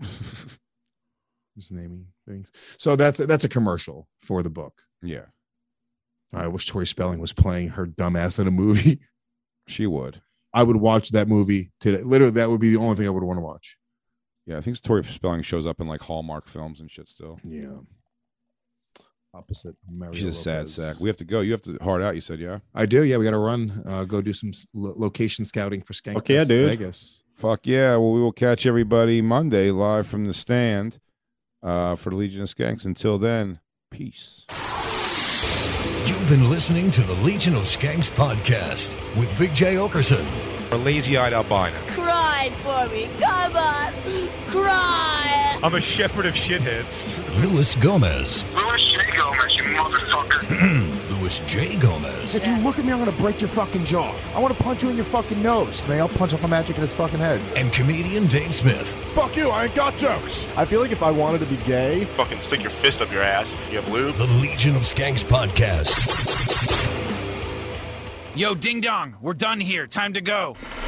Just naming things. So that's that's a commercial for the book. Yeah, I wish Tori Spelling was playing her dumbass in a movie. she would. I would watch that movie today. Literally, that would be the only thing I would want to watch. Yeah, I think Tori Spelling shows up in like Hallmark films and shit still. Yeah. Opposite. Mario She's a sad Lopez. sack. We have to go. You have to hard out. You said, yeah. I do. Yeah, we got to run. Uh, go do some s- lo- location scouting for Skank Okay, Fest dude. Vegas. Fuck yeah. Well, we will catch everybody Monday live from the stand uh, for the Legion of Skanks. Until then, peace. You've been listening to the Legion of Skanks podcast with Big J Okerson. A lazy-eyed albino. Cry for me. Come on. Cry. I'm a shepherd of shitheads. Luis Gomez. Louis J. Gomez, you motherfucker. Luis J. Gomez. If you look at me, I'm gonna break your fucking jaw. I want to punch you in your fucking nose. May I'll punch Uncle Magic in his fucking head. And comedian Dave Smith. Fuck you, I ain't got jokes. I feel like if I wanted to be gay, Fucking stick your fist up your ass. You have lube. The Legion of Skanks podcast. Yo, ding dong, we're done here. Time to go.